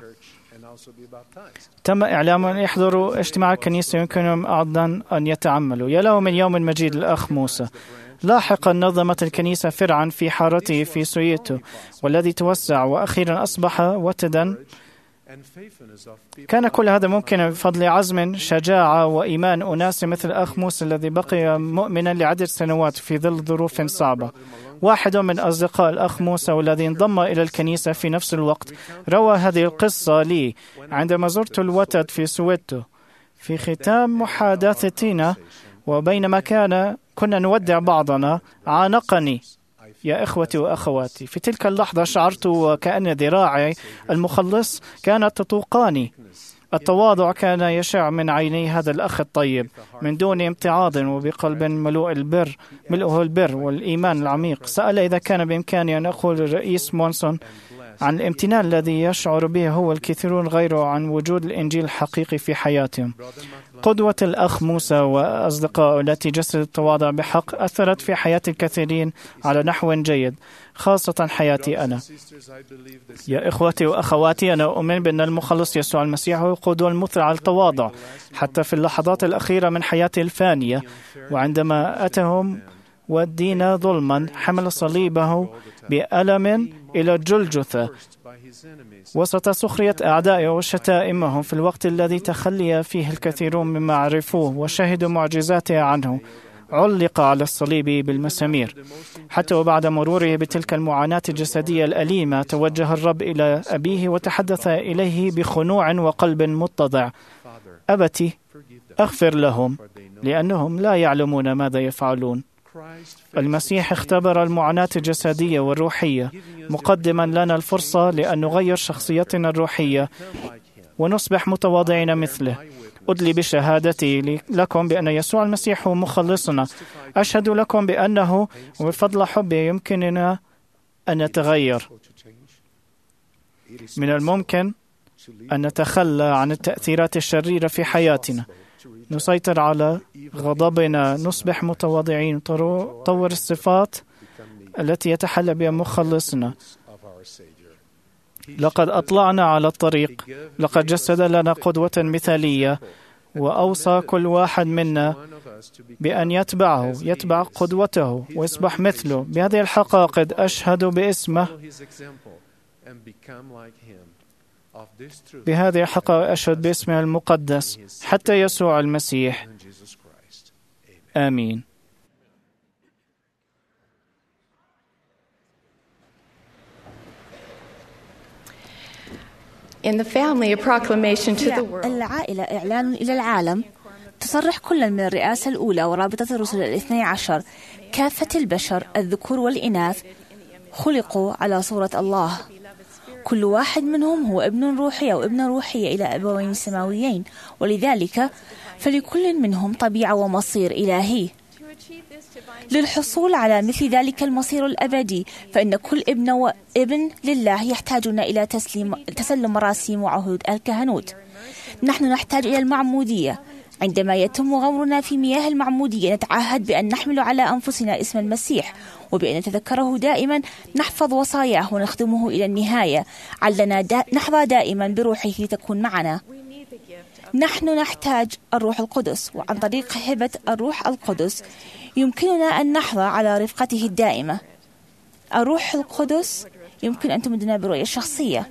تم إعلام أن يحضروا اجتماع الكنيسة يمكنهم أيضا أن يتعملوا. يا له من يوم مجيد الأخ موسى. لاحقا نظمت الكنيسة فرعا في حارته في سويتو، والذي توسع وأخيرا أصبح وتدا كان كل هذا ممكنا بفضل عزم، شجاعة وإيمان أناس مثل أخ موسى الذي بقي مؤمنا لعدة سنوات في ظل ظروف صعبة. واحد من أصدقاء الأخ موسى والذي انضم إلى الكنيسة في نفس الوقت روى هذه القصة لي عندما زرت الوتد في سويتو. في ختام محادثتنا وبينما كان كنا نودع بعضنا عانقني يا إخوتي وأخواتي. في تلك اللحظة شعرت وكأن ذراعي المخلص كانت تطوقاني. التواضع كان يشع من عيني هذا الأخ الطيب من دون امتعاض وبقلب ملوء البر ملؤه البر والإيمان العميق. سأل إذا كان بإمكاني أن أقول للرئيس مونسون عن الامتنان الذي يشعر به هو الكثيرون غيره عن وجود الإنجيل الحقيقي في حياتهم. قدوة الأخ موسى وأصدقائه التي جسدت التواضع بحق أثرت في حياة الكثيرين على نحو جيد، خاصة حياتي أنا. يا إخوتي وأخواتي، أنا أؤمن بأن المخلص يسوع المسيح هو القدوة المثلى على التواضع حتى في اللحظات الأخيرة من حياته الفانية، وعندما أتهم والدين ظلما حمل صليبه بألم إلى جلجثة وسط سخرية أعدائه وشتائمهم في الوقت الذي تخلي فيه الكثيرون مما عرفوه وشهدوا معجزاته عنه. علق على الصليب بالمسامير. حتى وبعد مروره بتلك المعاناة الجسدية الأليمة توجه الرب إلى أبيه وتحدث إليه بخنوع وقلب متضع: أبتي، أغفر لهم لأنهم لا يعلمون ماذا يفعلون. المسيح اختبر المعاناة الجسدية والروحية مقدما لنا الفرصة لأن نغير شخصيتنا الروحية ونصبح متواضعين مثله. أدلي بشهادتي لكم بأن يسوع المسيح هو مخلصنا. أشهد لكم بأنه وبفضل حبه يمكننا أن نتغير. من الممكن أن نتخلى عن التأثيرات الشريرة في حياتنا، نسيطر على غضبنا، نصبح متواضعين، نطور الصفات التي يتحلى بها مخلصنا. لقد أطلعنا على الطريق، لقد جسد لنا قدوة مثالية وأوصى كل واحد منا بأن يتبعه، يتبع قدوته ويصبح مثله. بهذه الحقائق أشهد باسمه بهذه الحقائق أشهد باسمه المقدس حتى يسوع المسيح. آمين. In the family, a proclamation to the world. العائلة إعلان إلى العالم. تصرح كل من الرئاسة الأولى ورابطة الرسل الاثني عشر: كافة البشر الذكور والإناث خلقوا على صورة الله. كل واحد منهم هو ابن روحي أو ابنة روحية إلى أبوين سماويين، ولذلك فلكل منهم طبيعة ومصير إلهي. للحصول على مثل ذلك المصير الأبدي فإن كل ابن وابن لله يحتاجون إلى تسليم تسلم مراسيم وعهود الكهنوت. نحن نحتاج إلى المعمودية. عندما يتم غمرنا في مياه المعمودية نتعهد بأن نحمل على أنفسنا اسم المسيح وبأن نتذكره دائما، نحفظ وصاياه ونخدمه إلى النهاية. علنا دا نحظى دائما بروحه لتكون معنا. نحن نحتاج الروح القدس، وعن طريق هبة الروح القدس يمكننا أن نحظى على رفقته الدائمة. الروح القدس يمكن أن تمدنا برؤية شخصية.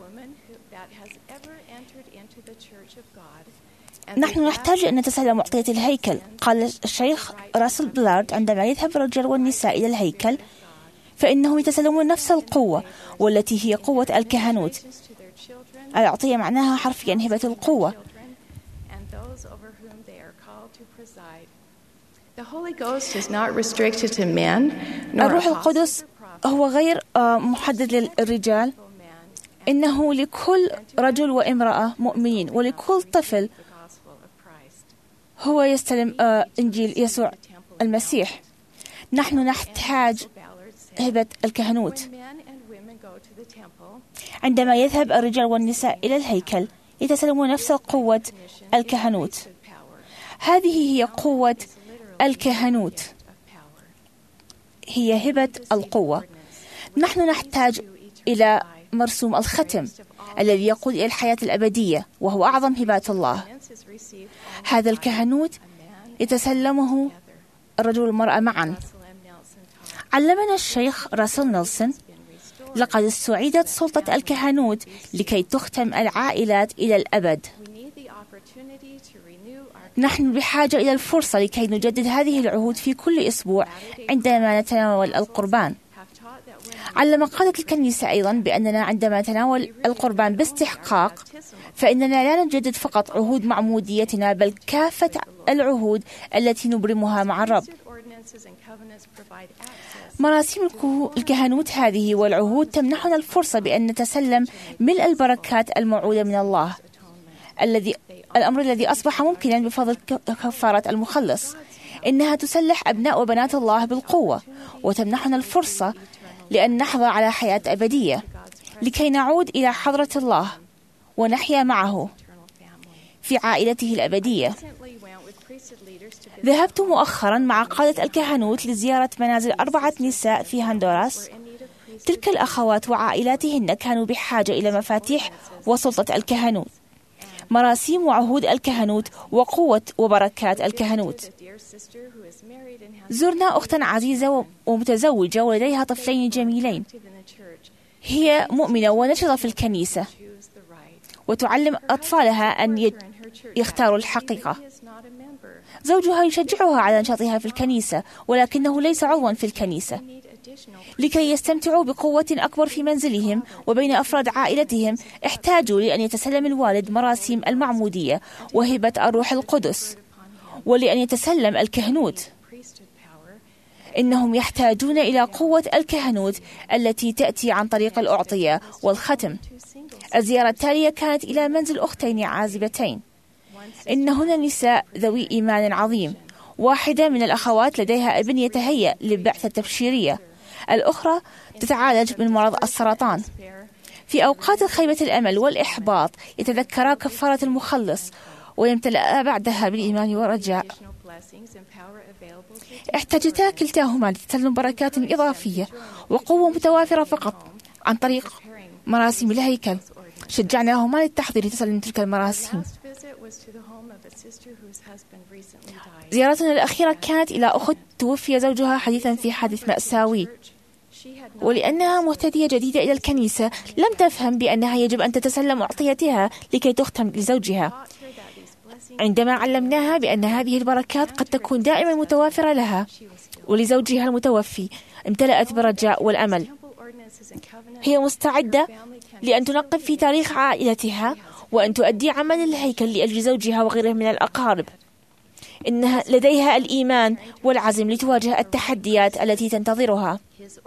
نحن نحتاج أن نتسلم معطية الهيكل. قال الشيخ راسل بلارد: عندما يذهب الرجال والنساء إلى الهيكل فإنهم يتسلمون نفس القوة والتي هي قوة الكهنوت. العطية معناها حرفيا هبة القوة. الروح القدس هو غير محدد للرجال، إنه لكل رجل وامرأة مؤمنين ولكل طفل هو يستلم إنجيل يسوع المسيح. نحن نحتاج هبة الكهنوت. عندما يذهب الرجال والنساء إلى الهيكل يتسلمون نفس قوة الكهنوت. هذه هي قوة الكهنوت، هي هبة القوة. نحن نحتاج إلى مرسوم الختم الذي يقود إلى الحياة الأبدية، وهو أعظم هبات الله. هذا الكهنوت يتسلمه الرجل والمرأة معا. علمنا الشيخ راسل نيلسون لقد استعيدت سلطة الكهنوت لكي تختم العائلات إلى الأبد. نحن بحاجة إلى الفرصة لكي نجدد هذه العهود في كل أسبوع عندما نتناول القربان. علم قادة الكنيسة أيضا بأننا عندما نتناول القربان باستحقاق فإننا لا نجدد فقط عهود معموديتنا بل كافة العهود التي نبرمها مع الرب. مراسيم الكهنوت هذه والعهود تمنحنا الفرصة بأن نتسلم ملء البركات الموعودة من الله، الذي الأمر الذي أصبح ممكنا بفضل كفارة المخلص. إنها تسلح أبناء وبنات الله بالقوة وتمنحنا الفرصة لأن نحظى على حياة أبدية لكي نعود إلى حضرة الله ونحيا معه في عائلته الأبدية. ذهبت مؤخرا مع قادة الكهنوت لزيارة منازل أربعة نساء في هندوراس. تلك الأخوات وعائلاتهن كانوا بحاجة إلى مفاتيح وسلطة الكهنوت، مراسيم وعهود الكهنوت وقوة وبركات الكهنوت. زرنا أختا عزيزة ومتزوجة ولديها طفلين جميلين. هي مؤمنة ونشطة في الكنيسة وتعلم أطفالها أن يختاروا الحقيقة. زوجها يشجعها على نشاطها في الكنيسة ولكنه ليس عضوا في الكنيسة. لكي يستمتعوا بقوة أكبر في منزلهم وبين أفراد عائلتهم احتاجوا لأن يتسلم الوالد مراسيم المعمودية وهبة الروح القدس، ولأن يتسلم الكهنوت. إنهم يحتاجون إلى قوة الكهنوت التي تأتي عن طريق الأعطية والختم. الزيارة التالية كانت إلى منزل أختين عازبتين. إنهن نساء ذوي إيمان عظيم. واحدة من الأخوات لديها ابن يتهيأ للبعثة التبشيرية، الأخرى تتعالج من مرض السرطان. في أوقات خيبة الأمل والإحباط يتذكرا كفارة المخلص ويمتلأ بعدها بالإيمان والرجاء. احتاجتا كلتاهما لتسلم بركات إضافية وقوة متوافرة فقط عن طريق مراسيم الهيكل. شجعناهما للتحضير لتسلم تلك المراسيم. زيارتنا الأخيرة كانت إلى أخت توفي زوجها حديثا في حادث مأساوي، ولأنها مهتدية جديدة إلى الكنيسة لم تفهم بأنها يجب أن تتسلم أعطيتها لكي تختم لزوجها. عندما علمناها بأن هذه البركات قد تكون دائما متوافرة لها ولزوجها المتوفي، امتلأت بالرجاء والأمل. هي مستعدة لأن تنقب في تاريخ عائلتها وأن تؤدي عمل الهيكل لأجل زوجها وغيره من الأقارب. إنها لديها الإيمان والعزم لتواجه التحديات التي تنتظرها.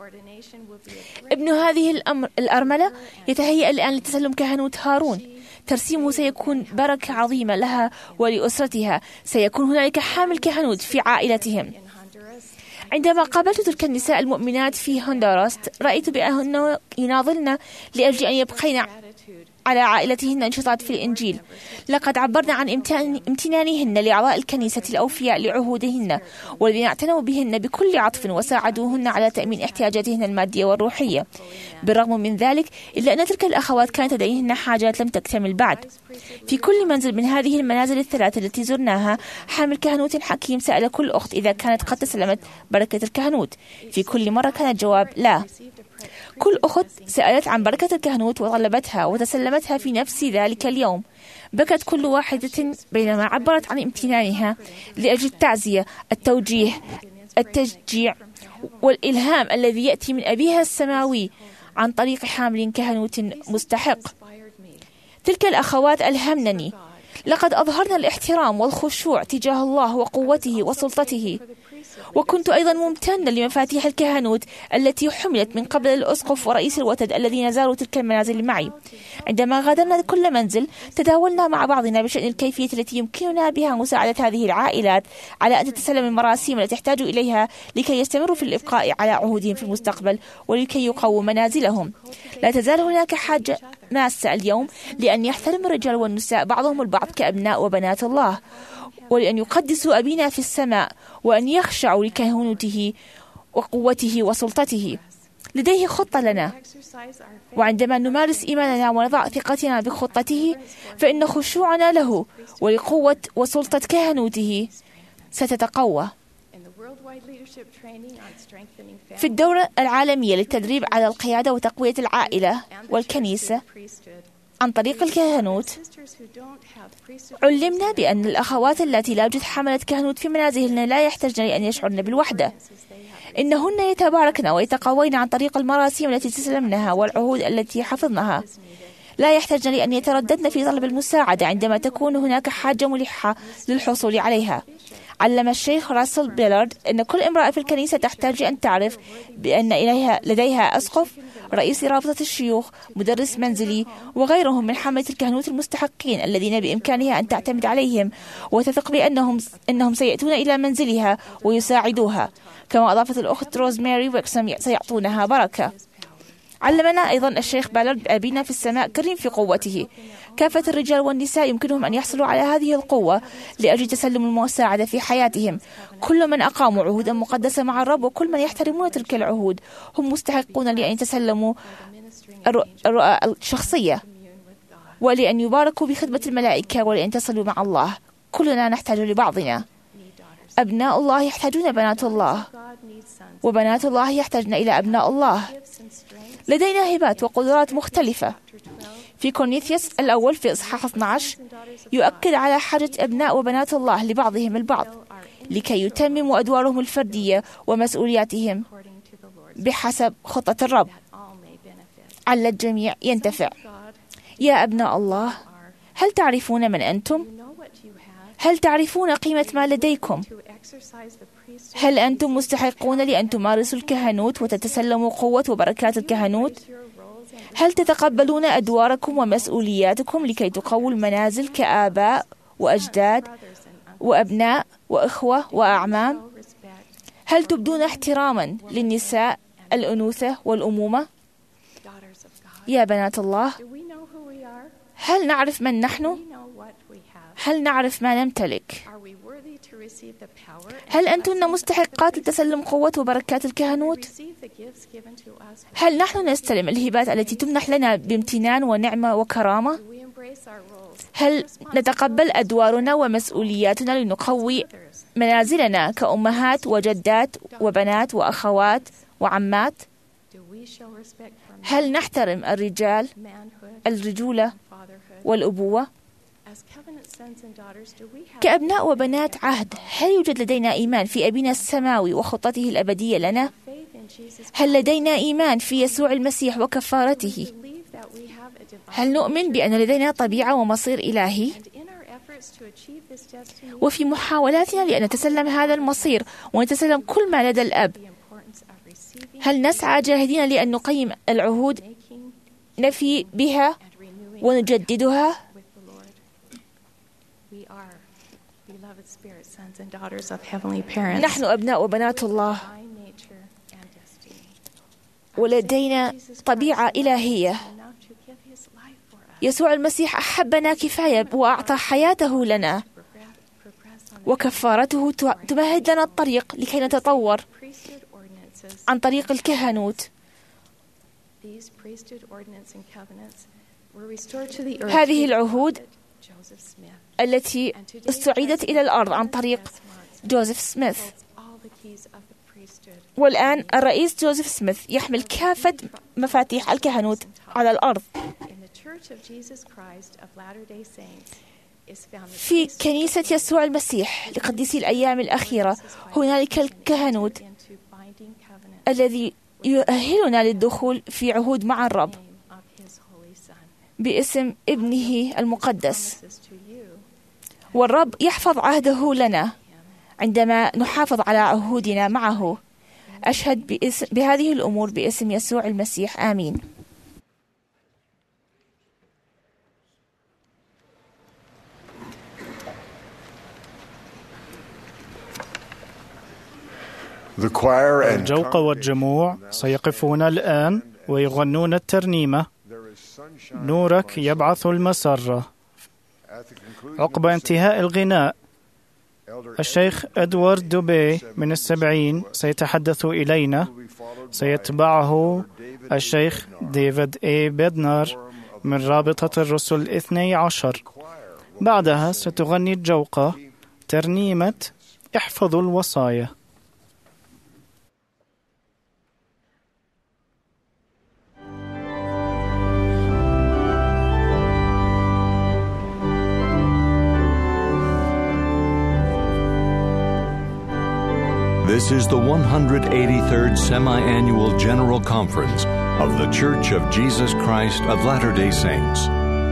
ابن هذه الأمر الأرملة يتهيأ الآن لتسلم كهنوت هارون. ترسيمه سيكون بركة عظيمة لها ولأسرتها. سيكون هنالك حامل كهنوت في عائلتهم. عندما قابلت تلك النساء المؤمنات في هندوراس رأيت بأنه يناضلن لأجل أن يبقين على عائلتهن انشطات في الإنجيل. لقد عبرنا عن امتنانهن لأعضاء الكنيسة الأوفياء لعهودهن والذين اعتنوا بهن بكل عطف وساعدوهن على تأمين احتياجاتهن المادية والروحية. بالرغم من ذلك إلا أن تلك الأخوات كانت لديهن حاجات لم تكتمل بعد. في كل منزل من هذه المنازل الثلاثة التي زرناها حامل كهنوت حكيم سأل كل أخت إذا كانت قد تسلمت بركة الكهنوت. في كل مرة كان الجواب لا. كل أخت سألت عن بركة الكهنوت وطلبتها وتسلمتها في نفس ذلك اليوم. بكت كل واحدة بينما عبرت عن امتنانها لأجل التعزية، التوجيه، التشجيع والإلهام الذي يأتي من أبيها السماوي عن طريق حامل كهنوت مستحق. تلك الأخوات ألهمنني. لقد أظهرنا الاحترام والخشوع تجاه الله وقوته وسلطته. وكنت أيضا ممتنة لمفاتيح الكهنوت التي حملت من قبل الأسقف ورئيس الوتد الذين زاروا تلك المنازل معي. عندما غادرنا كل منزل تداولنا مع بعضنا بشأن الكيفية التي يمكننا بها مساعدة هذه العائلات على أن تتسلم المراسيم التي تحتاج إليها لكي يستمروا في الإبقاء على عهودهم في المستقبل ولكي يقووا منازلهم. لا تزال هناك حاجة ماسة اليوم لأن يحترم الرجال والنساء بعضهم البعض كأبناء وبنات الله، ولأن يقدسوا أبينا في السماء وأن يخشعوا لكهنوته وقوته وسلطته. لديه خطة لنا، وعندما نمارس إيماننا ونضع ثقتنا بخطته فإن خشوعنا له ولقوة وسلطة كهنوته ستتقوى. في الدورة العالمية للتدريب على القيادة وتقوية العائلة والكنيسة عن طريق الكهنوت، علمنا بأن الأخوات التي لا يوجد حملة كهنوت في منازلهن لا يحتاجن لأن يشعرن بالوحدة، إنهن يتباركن ويتقوين عن طريق المراسيم التي تسلمنها والعهود التي حفظناها. لا يحتاجن لأن يترددن في طلب المساعدة عندما تكون هناك حاجة ملحة للحصول عليها. علم الشيخ راسل بيلارد أن كل امرأة في الكنيسة تحتاج أن تعرف بأن إليها لديها أسقف، رئيس رابطة الشيوخ، مدرس منزلي وغيرهم من حملة الكهنوت المستحقين الذين بإمكانها أن تعتمد عليهم وتثق بأنهم أنهم سيأتون إلى منزلها ويساعدوها. كما أضافت الأخت روزماري ويكسم سيعطونها بركة. علمنا أيضا الشيخ بالارد أبينا في السماء كريم في قوته. كافة الرجال والنساء يمكنهم أن يحصلوا على هذه القوة لأجل تسلم المساعدة في حياتهم. كل من أقاموا عهودا مقدسة مع الرب وكل من يحترمون تلك العهود هم مستحقون لأن يتسلموا الرؤى الشخصية ولأن يباركوا بخدمة الملائكة ولأن تصلوا مع الله. كلنا نحتاج لبعضنا. أبناء الله يحتاجون بنات الله، وبنات الله يحتاجن إلى أبناء الله. لدينا هبات وقدرات مختلفة. في كورنثيوس الأول في إصحاح اثني عشر يؤكد على حاجة أبناء وبنات الله لبعضهم البعض لكي يتمموا أدوارهم الفردية ومسؤولياتهم بحسب خطة الرب على الجميع ينتفع. يا أبناء الله، هل تعرفون من أنتم؟ هل تعرفون قيمة ما لديكم؟ هل أنتم مستحقون لأن تمارسوا الكهنوت وتتسلموا قوة وبركات الكهنوت؟ هل تتقبلون أدواركم ومسؤولياتكم لكي تقووا المنازل كآباء وأجداد وأبناء وإخوة وأعمام؟ هل تبدون احتراما للنساء، الأنوثة والأمومة؟ يا بنات الله، هل نعرف من نحن؟ هل نعرف ما نمتلك؟ هل أنتن مستحقات لتسلم قوة وبركات الكهنوت؟ هل نحن نستلم الهبات التي تمنح لنا بامتنان ونعمة وكرامة؟ هل نتقبل أدوارنا ومسؤولياتنا لنقوي منازلنا كأمهات وجدات وبنات وأخوات وعمات؟ هل نحترم الرجال، الرجولة والأبوة؟ كأبناء وبنات عهد، هل يوجد لدينا إيمان في أبينا السماوي وخطته الأبدية لنا؟ هل لدينا إيمان في يسوع المسيح وكفارته؟ هل نؤمن بأن لدينا طبيعة ومصير إلهي؟ وفي محاولاتنا لأن نتسلم هذا المصير ونتسلم كل ما لدى الأب، هل نسعى جاهدين لأن نقيم العهود، نفي بها ونجددها؟ نحن أبناء وبنات الله ولدينا طبيعة إلهية. يسوع المسيح أحبنا كفاية وأعطى حياته لنا، وكفارته تمهد لنا الطريق لكي نتطور عن طريق الكهنوت. هذه العهود التي استعيدت إلى الأرض عن طريق جوزيف سميث، والآن الرئيس جوزيف سميث يحمل كافة مفاتيح الكهنوت على الأرض. في كنيسة يسوع المسيح لقديسي الأيام الأخيرة هنالك الكهنوت الذي يؤهلنا للدخول في عهود مع الرب باسم ابنه المقدس، والرب يحفظ عهده لنا عندما نحافظ على عهودنا معه. أشهد باسم بهذه الأمور باسم يسوع المسيح، آمين. الجوقة والجموع سيقفون الآن ويغنون الترنيمة نورك يبعث المسرة. عقب انتهاء الغناء الشيخ إدوارد دوبي من السبعين سيتحدث إلينا، سيتبعه الشيخ ديفيد إي بيدنر من رابطة الرسل الاثني عشر. بعدها ستغني الجوقة ترنيمة احفظوا الوصايا. This is the one hundred eighty-third Semi-Annual General Conference of The Church of Jesus Christ of Latter-day Saints.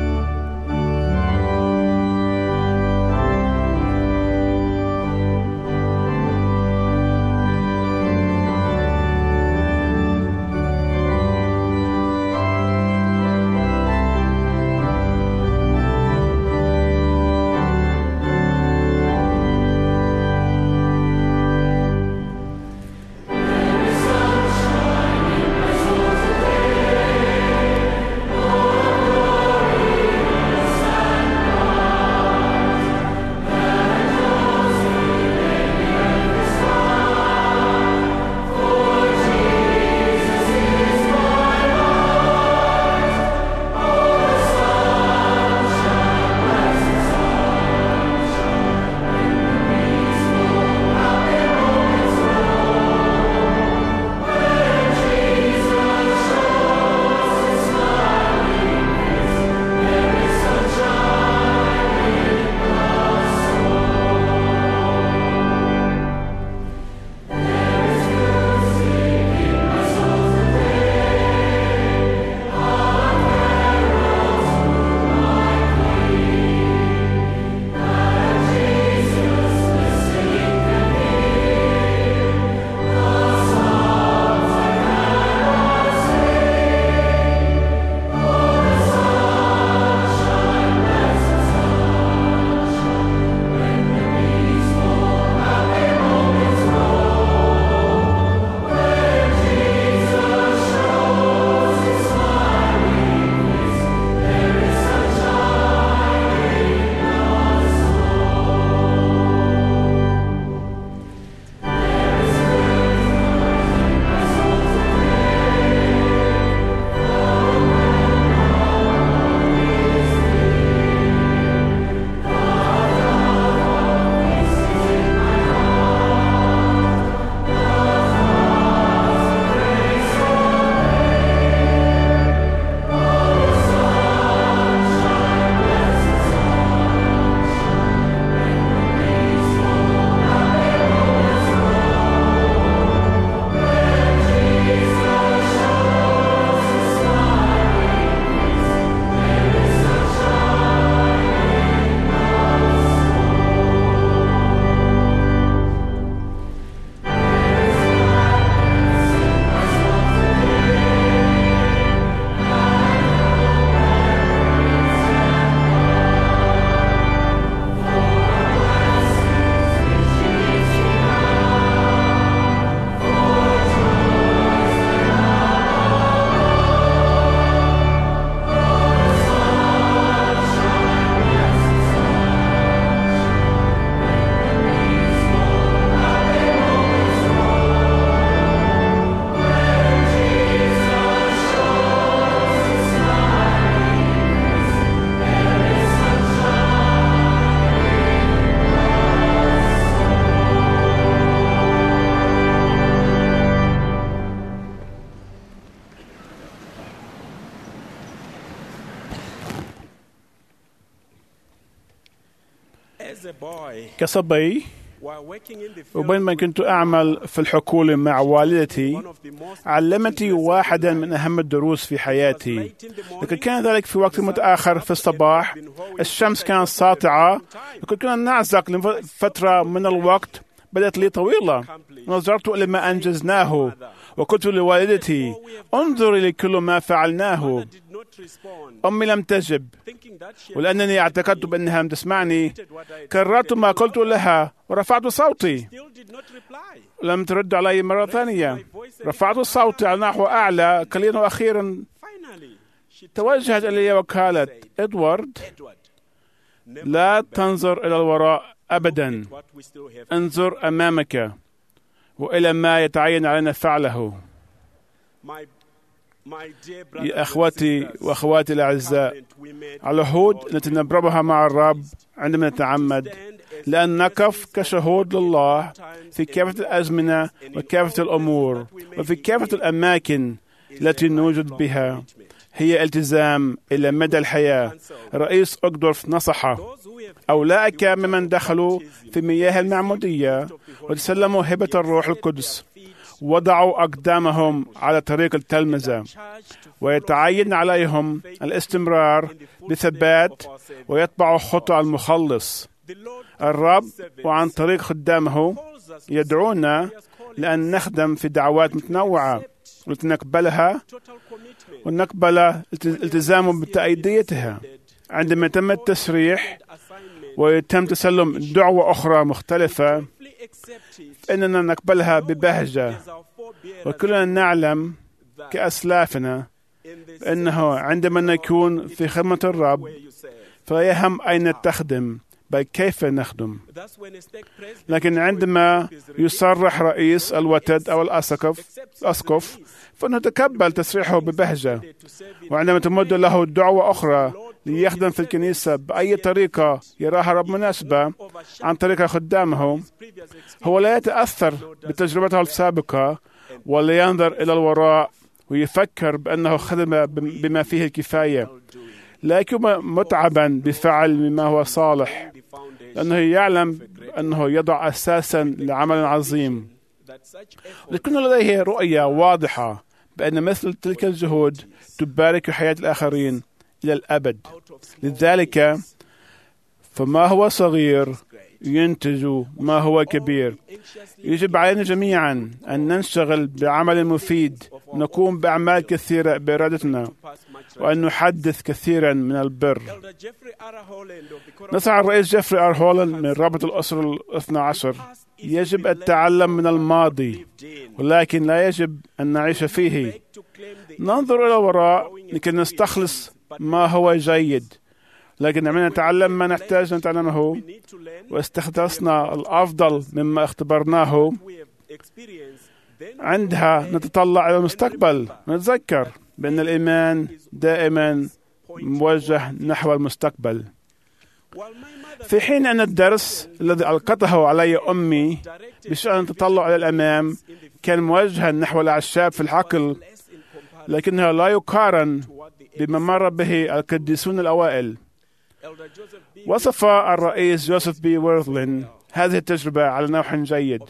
كصبي وبينما كنت أعمل في الحقول مع والدتي علمتي واحدا من أهم الدروس في حياتي. لكن كان ذلك في وقت متأخر في الصباح، الشمس كانت ساطعة، لكن كنا نعزق لفترة من الوقت بدأت لي طويلة. نظرت إلى ما أنجزناه وقلت لوالدتي انظري لكل ما فعلناه. أمي لم تجب، ولأنني اعتقدت بأنها لم تسمعني كررت ما قلت لها ورفعت صوتي. لم ترد علي مرة ثانية. رفعت صوتي على نحو أعلى قليلا، وأخيرا توجهت إلي وقالت: إدوارد، لا تنظر إلى الوراء أبدا، انظر أمامك وإلى ما يتعين علينا فعله. يا أخوتي وأخواتي الأعزاء، العهود التي نبرمها مع الرب عندما نتعمد لأن نقف كشهود لله في كافة الأزمنة وكافة الأمور وفي كافة الأماكن التي نوجد بها. هي التزام إلى مدى الحياة. رئيس أوغدورف نصح أولئك ممن دخلوا في مياه المعمودية وتسلموا هبة الروح القدس وضعوا أقدامهم على طريق التلمذة، ويتعين عليهم الاستمرار بثبات ويتبعوا خطى المخلص الرب، وعن طريق خدامه يدعونا لأن نخدم في دعوات متنوعة ولنقبلها ونقبل التزامه بتأييديتها. عندما يتم التسريح ويتم تسلم دعوة أخرى مختلفة فإننا نقبلها ببهجة، وكلنا نعلم كأسلافنا أنه عندما نكون في خدمة الرب فلا يهم أين تخدم بل كيف نخدم. لكن عندما يصرح رئيس الوتد أو الأسقف الأسقف فنتقبل تسريحه ببهجة، وعندما تمد له دعوة أخرى ليخدم في الكنيسة بأي طريقة يراها رب مناسبة عن طريق خدامه، هو لا يتأثر بتجربته السابقة ولا ينظر إلى الوراء ويفكر بأنه خدم بما فيه الكفاية، لا يكون متعبا بفعل ما هو صالح، لأنه يعلم أنه يضع أساسا لعمل عظيم. لكن لديه رؤية واضحة بأن مثل تلك الجهود تبارك حياة الآخرين إلى الأبد. لذلك فما هو صغير ينتج ما هو كبير. يجب علينا جميعا أن ننشغل بعمل مفيد، نقوم بأعمال كثيرة بإرادتنا، وأن نحدث كثيرا من البر. نصح الرئيس جيفري آر هولاند من رابط الأسر الاثنى عشر: يجب التعلم من الماضي ولكن لا يجب أن نعيش فيه. ننظر إلى الوراء لكي نستخلص ما هو جيد، لكن عندما نتعلم ما نحتاج نتعلمه واستخلصنا الأفضل مما اختبرناه، عندها نتطلع إلى المستقبل ونتذكر بأن الإيمان دائما موجه نحو المستقبل. في حين أن الدرس الذي ألقته علي أمي بشأن التطلع إلى الأمام كان موجها نحو الأعشاب في الحقل، لكنه لا يقارن بما مر به القديسون الأوائل. وصف الرئيس جوزيف بي وورثلين هذه التجربة على نوع جيد.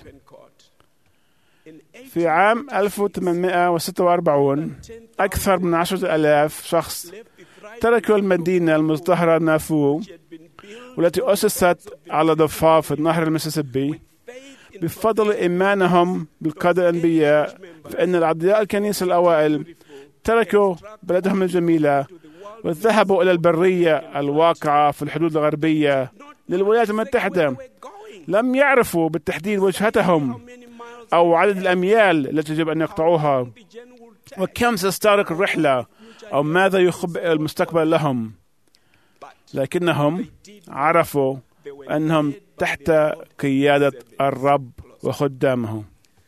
في عام ألف وثمانمائة وستة وأربعين أكثر من عشرة آلاف شخص تركوا المدينة المزدهرة نافو والتي أسست على ضفاف نهر المسيسيبي بفضل إيمانهم بالقادة الأنبياء، فإن الأعضاء الكنيسة الأوائل تركوا بلدهم الجميلة وذهبوا إلى البرية الواقعة في الحدود الغربية للولايات المتحدة. لم يعرفوا بالتحديد وجهتهم أو عدد الأميال التي يجب أن يقطعوها وكم ستستغرق الرحلة أو ماذا يخبئ المستقبل لهم، لكنهم عرفوا أنهم تحت قيادة الرب وخدامه.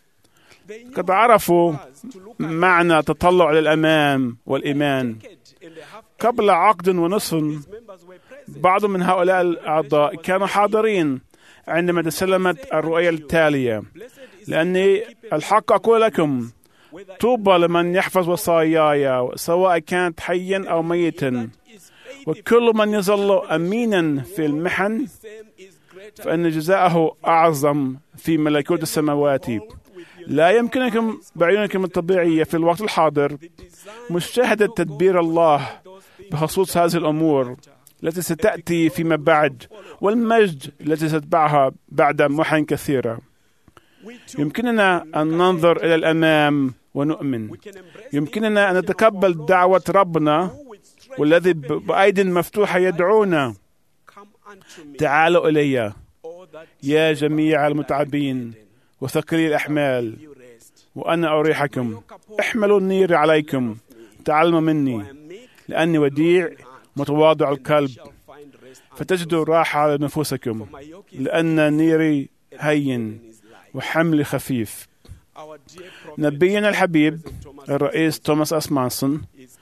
قد عرفوا معنى تطلع للأمام والإيمان. قبل عقد ونصف بعض من هؤلاء الأعضاء كانوا حاضرين عندما تسلمت الرؤية التالية: لأني الحق أقول لكم طوبى لمن يحفظ وصاياي سواء كانت حيا أو ميتا، وكل من يظل أمينا في المحن فإن جزاءه أعظم في ملكوت السماوات. لا يمكنكم بعيونكم الطبيعية في الوقت الحاضر مشاهدة تدبير الله بخصوص هذه الأمور التي ستأتي فيما بعد والمجد التي ستتبعها بعد محن كثيرة. يمكننا أن ننظر إلى الأمام ونؤمن. يمكننا أن نتقبل دعوة ربنا والذي بأيد مفتوحة يدعونا: تعالوا إلي يا جميع المتعبين وثقلي الأحمال وأنا أريحكم. احملوا النير عليكم، تعلموا مني لأني وديع متواضع القلب فتجدوا راحة على نفوسكم، لأن نيري هين وحملي خفيف. نبينا الحبيب الرئيس توماس أسمانسون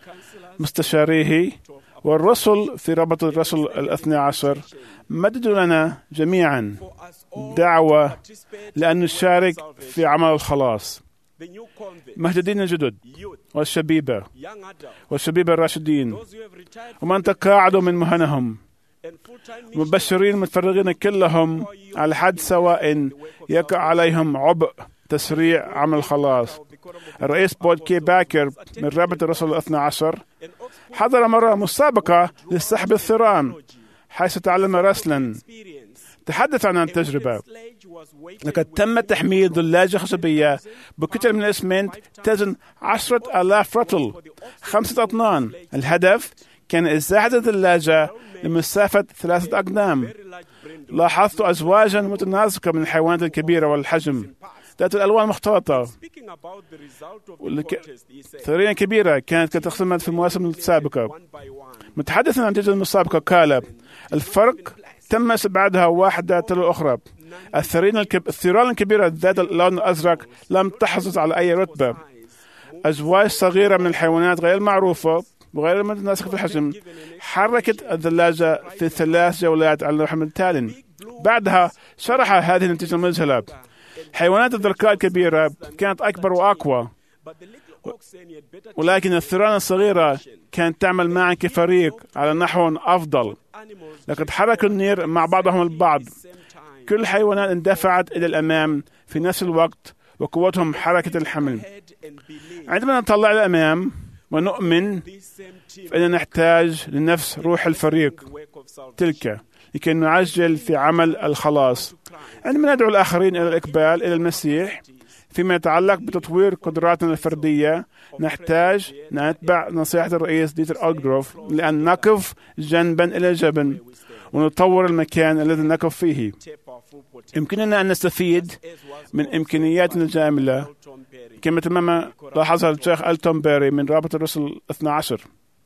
مستشاريه والرسل في رابطة الرسل الاثنى عشر مددوا لنا جميعا دعوة لأن نشارك في عمل الخلاص. مهتدين الجدد والشبيبة والشبيبة الراشدين ومن تقاعدوا من مهنهم مبشرين متفرغين كلهم على حد سواء يقع عليهم عبء تسريع عمل الخلاص. الرئيس بول كي باكر من رابطة الرسل الاثنى عشر حضر مرة مسابقة للسحب الثيران حيث تعلم رسلا. تحدث عن التجربة. لقد تم تحميل ثلاجة خشبية بكتل من الإسمنت تزن عشرة آلاف رطل خمسة أطنان. الهدف كان إزاحة الثلاجة لمسافة ثلاثة أقدام. لاحظت أزواجا متناسقة من الحيوانات الكبيرة والحجم ذات الألوان مختلطة. ثريا كبيرة كانت قد تقسمت في المواسم السابقة. متحدثا عن نتيجة المسابقة قال الفرق تم استبعادها واحدة تلو الأخرى. الثرين الكب... الثيران الكبيرة ذات اللون الأزرق لم تحصل على أي رتبة. أزواج صغيرة من الحيوانات غير المعروفة وغير متناسقة في الحجم حركت الثلاجة في ثلاث جولات على اللوح التالي. بعدها شرح هذه النتيجة المذهلة. حيوانات الذكاء الكبيرة كانت أكبر وأقوى، ولكن الثيران الصغيرة كانت تعمل معا كفريق على نحو أفضل. لقد حركوا النير مع بعضهم البعض. كل الحيوانات اندفعت إلى الأمام في نفس الوقت وقوتهم حركة الحمل. عندما نطلع الأمام ونؤمن فإننا نحتاج لنفس روح الفريق تلك لكي نعجل في عمل الخلاص. عندما ندعو الآخرين إلى الإقبال إلى المسيح فيما يتعلق بتطوير قدراتنا الفردية، نحتاج نتبع نصيحة الرئيس ديتر ألغروف لأن نقف جنبا إلى جنب ونطور المكان الذي نقف فيه. يمكننا أن نستفيد من إمكانياتنا الجاملة كما تماما لاحظها الشيخ ألتون بيري من رابطة الرسل الاثنى عشر.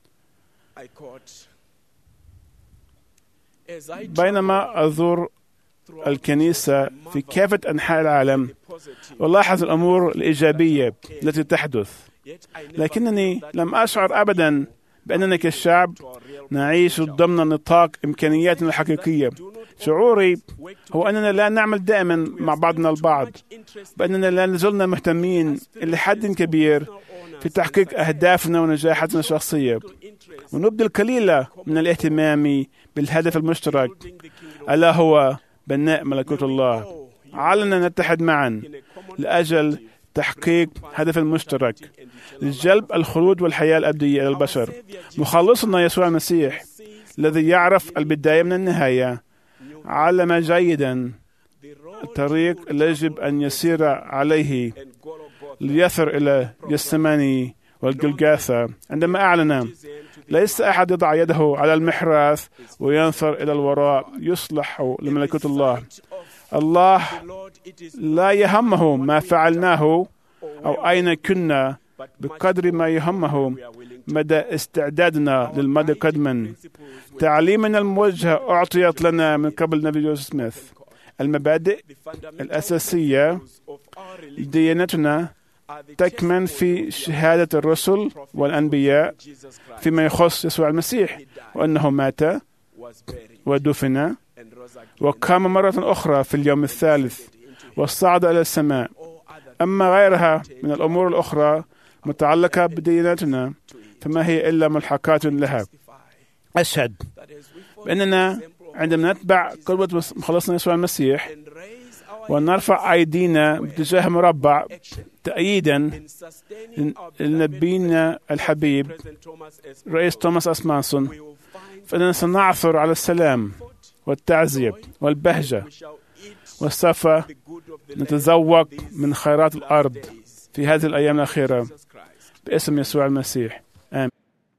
بينما أزور الكنيسة في كافة أنحاء العالم ولاحظ الأمور الإيجابية التي تحدث، لكنني لم أشعر أبدا بأننا كالشعب نعيش ضمن نطاق إمكانياتنا الحقيقية. شعوري هو أننا لا نعمل دائما مع بعضنا البعض، بأننا لا نزلنا مهتمين إلى حد كبير في تحقيق أهدافنا ونجاحاتنا الشخصية، ونبذل القليل من الاهتمام بالهدف المشترك ألا هو بناء ملكوت الله. علنا نتحد معا لأجل تحقيق هدف المشترك لجلب الخلود والحياة الأبدية إلى البشر. مخلصنا يسوع المسيح الذي يعرف البداية من النهاية علم جيدا الطريق الذي يجب أن يسير عليه ليصل إلى جثماني والجلجاثا. عندما أعلن ليس أحد يضع يده على المحراث وينظر إلى الوراء يصلح لملكوت الله. الله لا يهمه ما فعلناه أو أين كنا بقدر ما يهمه مدى استعدادنا للمدى قدما. تعليمنا الموجهة أعطيت لنا من قبل نبي جوزيف سميث. المبادئ الأساسية لديانتنا تكمن في شهادة الرسل والأنبياء فيما يخص يسوع المسيح، وأنه مات ودفن وقام مرة أخرى في اليوم الثالث وصعد إلى السماء. أما غيرها من الأمور الأخرى متعلقة بديانتنا فما هي إلا ملحقات لها. أشهد بأننا عندما نتبع قدوة مخلصنا يسوع المسيح ونرفع أيدينا باتجاه مربع تأييدا لنبينا الحبيب رئيس توماس أسمانسون، فإننا سنعثر على السلام والتعزية والبهجة، وسوف نتذوق من خيرات الأرض في هذه الأيام الأخيرة باسم يسوع المسيح. آمين.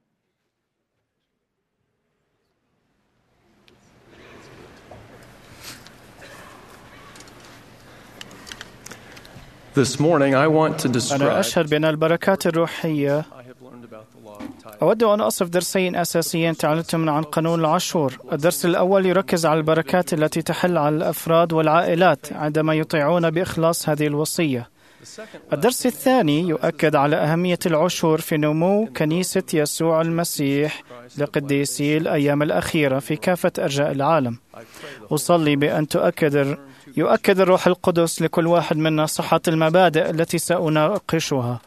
This morning I want to describe أنا أشهد بأن البركات الروحية. أود أن أصف درسين أساسيين تعلمتهم عن قانون العشور. الدرس الأول يركز على البركات التي تحل على الأفراد والعائلات عندما يطيعون بإخلاص هذه الوصية. الدرس الثاني يؤكد على أهمية العشور في نمو كنيسة يسوع المسيح لقديسي الأيام الأخيرة في كافة أرجاء العالم. أصلي بأن تؤكد يؤكد الروح القدس لكل واحد منا صحة المبادئ التي سأناقشها.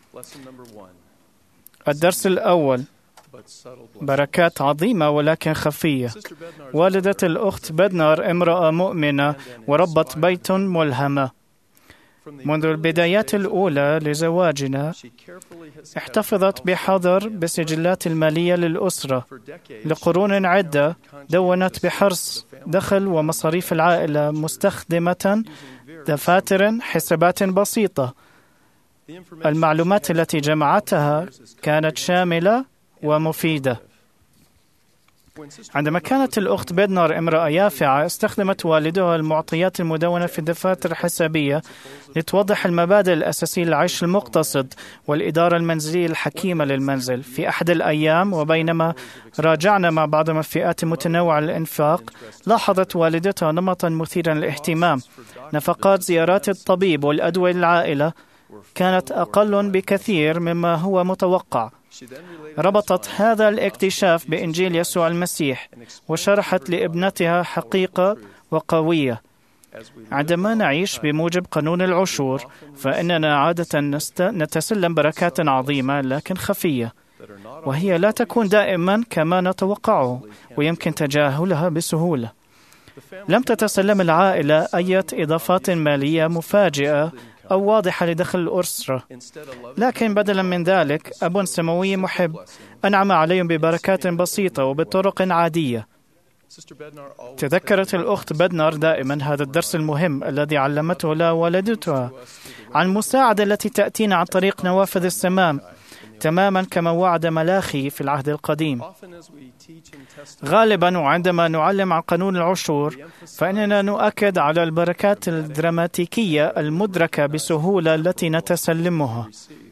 الدرس الأول: بركات عظيمة ولكن خفية. والدة الأخت بدنار امرأة مؤمنة وربة بيت ملهمة. منذ البدايات الأولى لزواجنا احتفظت بحذر بالسجلات المالية للأسرة. لقرون عدة دونت بحرص دخل ومصاريف العائلة مستخدمة دفاتر حسابات بسيطة. المعلومات التي جمعتها كانت شاملة ومفيدة. عندما كانت الأخت بدنار امرأة يافعة، استخدمت والدها المعطيات المدونة في الدفاتر الحسابية لتوضح المبادئ الأساسية للعيش المقتصد والإدارة المنزلية الحكيمة للمنزل. في أحد الأيام وبينما راجعنا مع بعض فئات متنوعة للإنفاق، لاحظت والدتها نمطا مثيرا للاهتمام. نفقات زيارات الطبيب والأدوية للعائلة كانت أقل بكثير مما هو متوقع. ربطت هذا الاكتشاف بإنجيل يسوع المسيح وشرحت لابنتها حقيقة وقوية: عندما نعيش بموجب قانون العشور فإننا عادة نتسلم بركات عظيمة لكن خفية، وهي لا تكون دائما كما نتوقعه ويمكن تجاهلها بسهولة. لم تتسلم العائلة أي إضافات مالية مفاجئة أو واضحة لدخل الأسرة، لكن بدلا من ذلك أب سماوي محب أنعم عليهم ببركات بسيطة وبطرق عادية. تذكرت الأخت بدنار دائما هذا الدرس المهم الذي علمته لها والدتها عن المساعدة التي تأتينا عن طريق نوافذ السماء، تماما كما وعد ملاخي في العهد القديم. غالبا وعندما نعلم عن قانون العشور فإننا نؤكد على البركات الدراماتيكية المدركة بسهولة التي نتسلمها.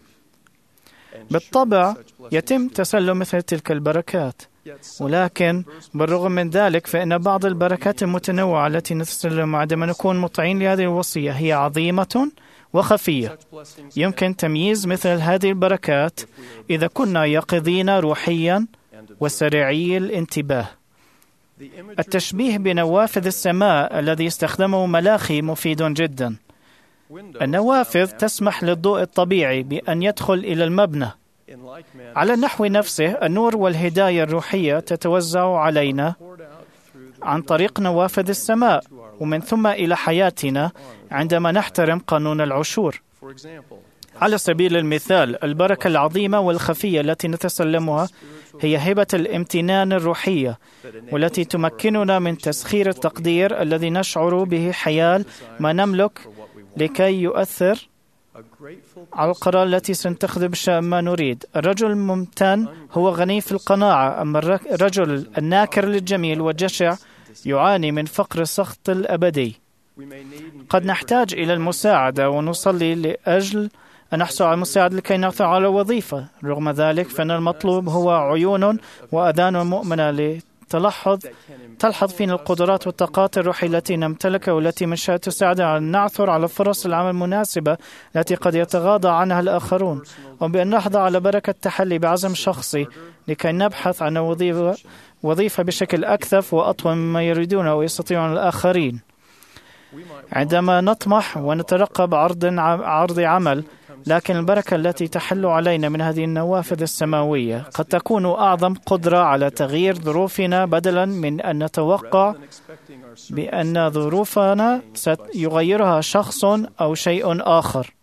بالطبع يتم تسلم مثل تلك البركات، ولكن بالرغم من ذلك فإن بعض البركات المتنوعة التي نتسلمها عندما نكون مطيعين لهذه الوصية هي عظيمة وخفية. يمكن تمييز مثل هذه البركات إذا كنا يقظين روحيا وسريعي الانتباه. التشبيه بنوافذ السماء الذي استخدمه ملاخي مفيد جدا. النوافذ تسمح للضوء الطبيعي بأن يدخل إلى المبنى. على النحو نفسه النور والهداية الروحية تتوزع علينا عن طريق نوافذ السماء ومن ثم إلى حياتنا عندما نحترم قانون العشور. على سبيل المثال، البركة العظيمة والخفية التي نتسلمها هي هبة الامتنان الروحية، والتي تمكننا من تسخير التقدير الذي نشعر به حيال ما نملك لكي يؤثر على القرار التي سنتخذ بشأن ما نريد. الرجل الممتن هو غني في القناعة، أما الرجل الناكر للجميل والجشع يعاني من فقر السخط الأبدي. قد نحتاج إلى المساعدة ونصلي لأجل أن نحصل على المساعدة لكي نحصل على وظيفة. رغم ذلك فإن المطلوب هو عيون وأذان مؤمنة لتلحظ تلحظ فينا القدرات والطاقات الروحية التي نمتلكها والتي من شأنها تساعدنا على أن نعثر على فرص العمل المناسبة التي قد يتغاضى عنها الآخرون، وبأن نحظى على بركة التحلي بعزم شخصي لكي نبحث عن وظيفة وظيفة بشكل أكثف وأطول مما يريدونه ويستطيعون الآخرين. عندما نطمح ونترقب عرض عرض عمل، لكن البركة التي تحل علينا من هذه النوافذ السماوية قد تكون أعظم قدرة على تغيير ظروفنا بدلا من أن نتوقع بأن ظروفنا سيغيرها شخص أو شيء آخر.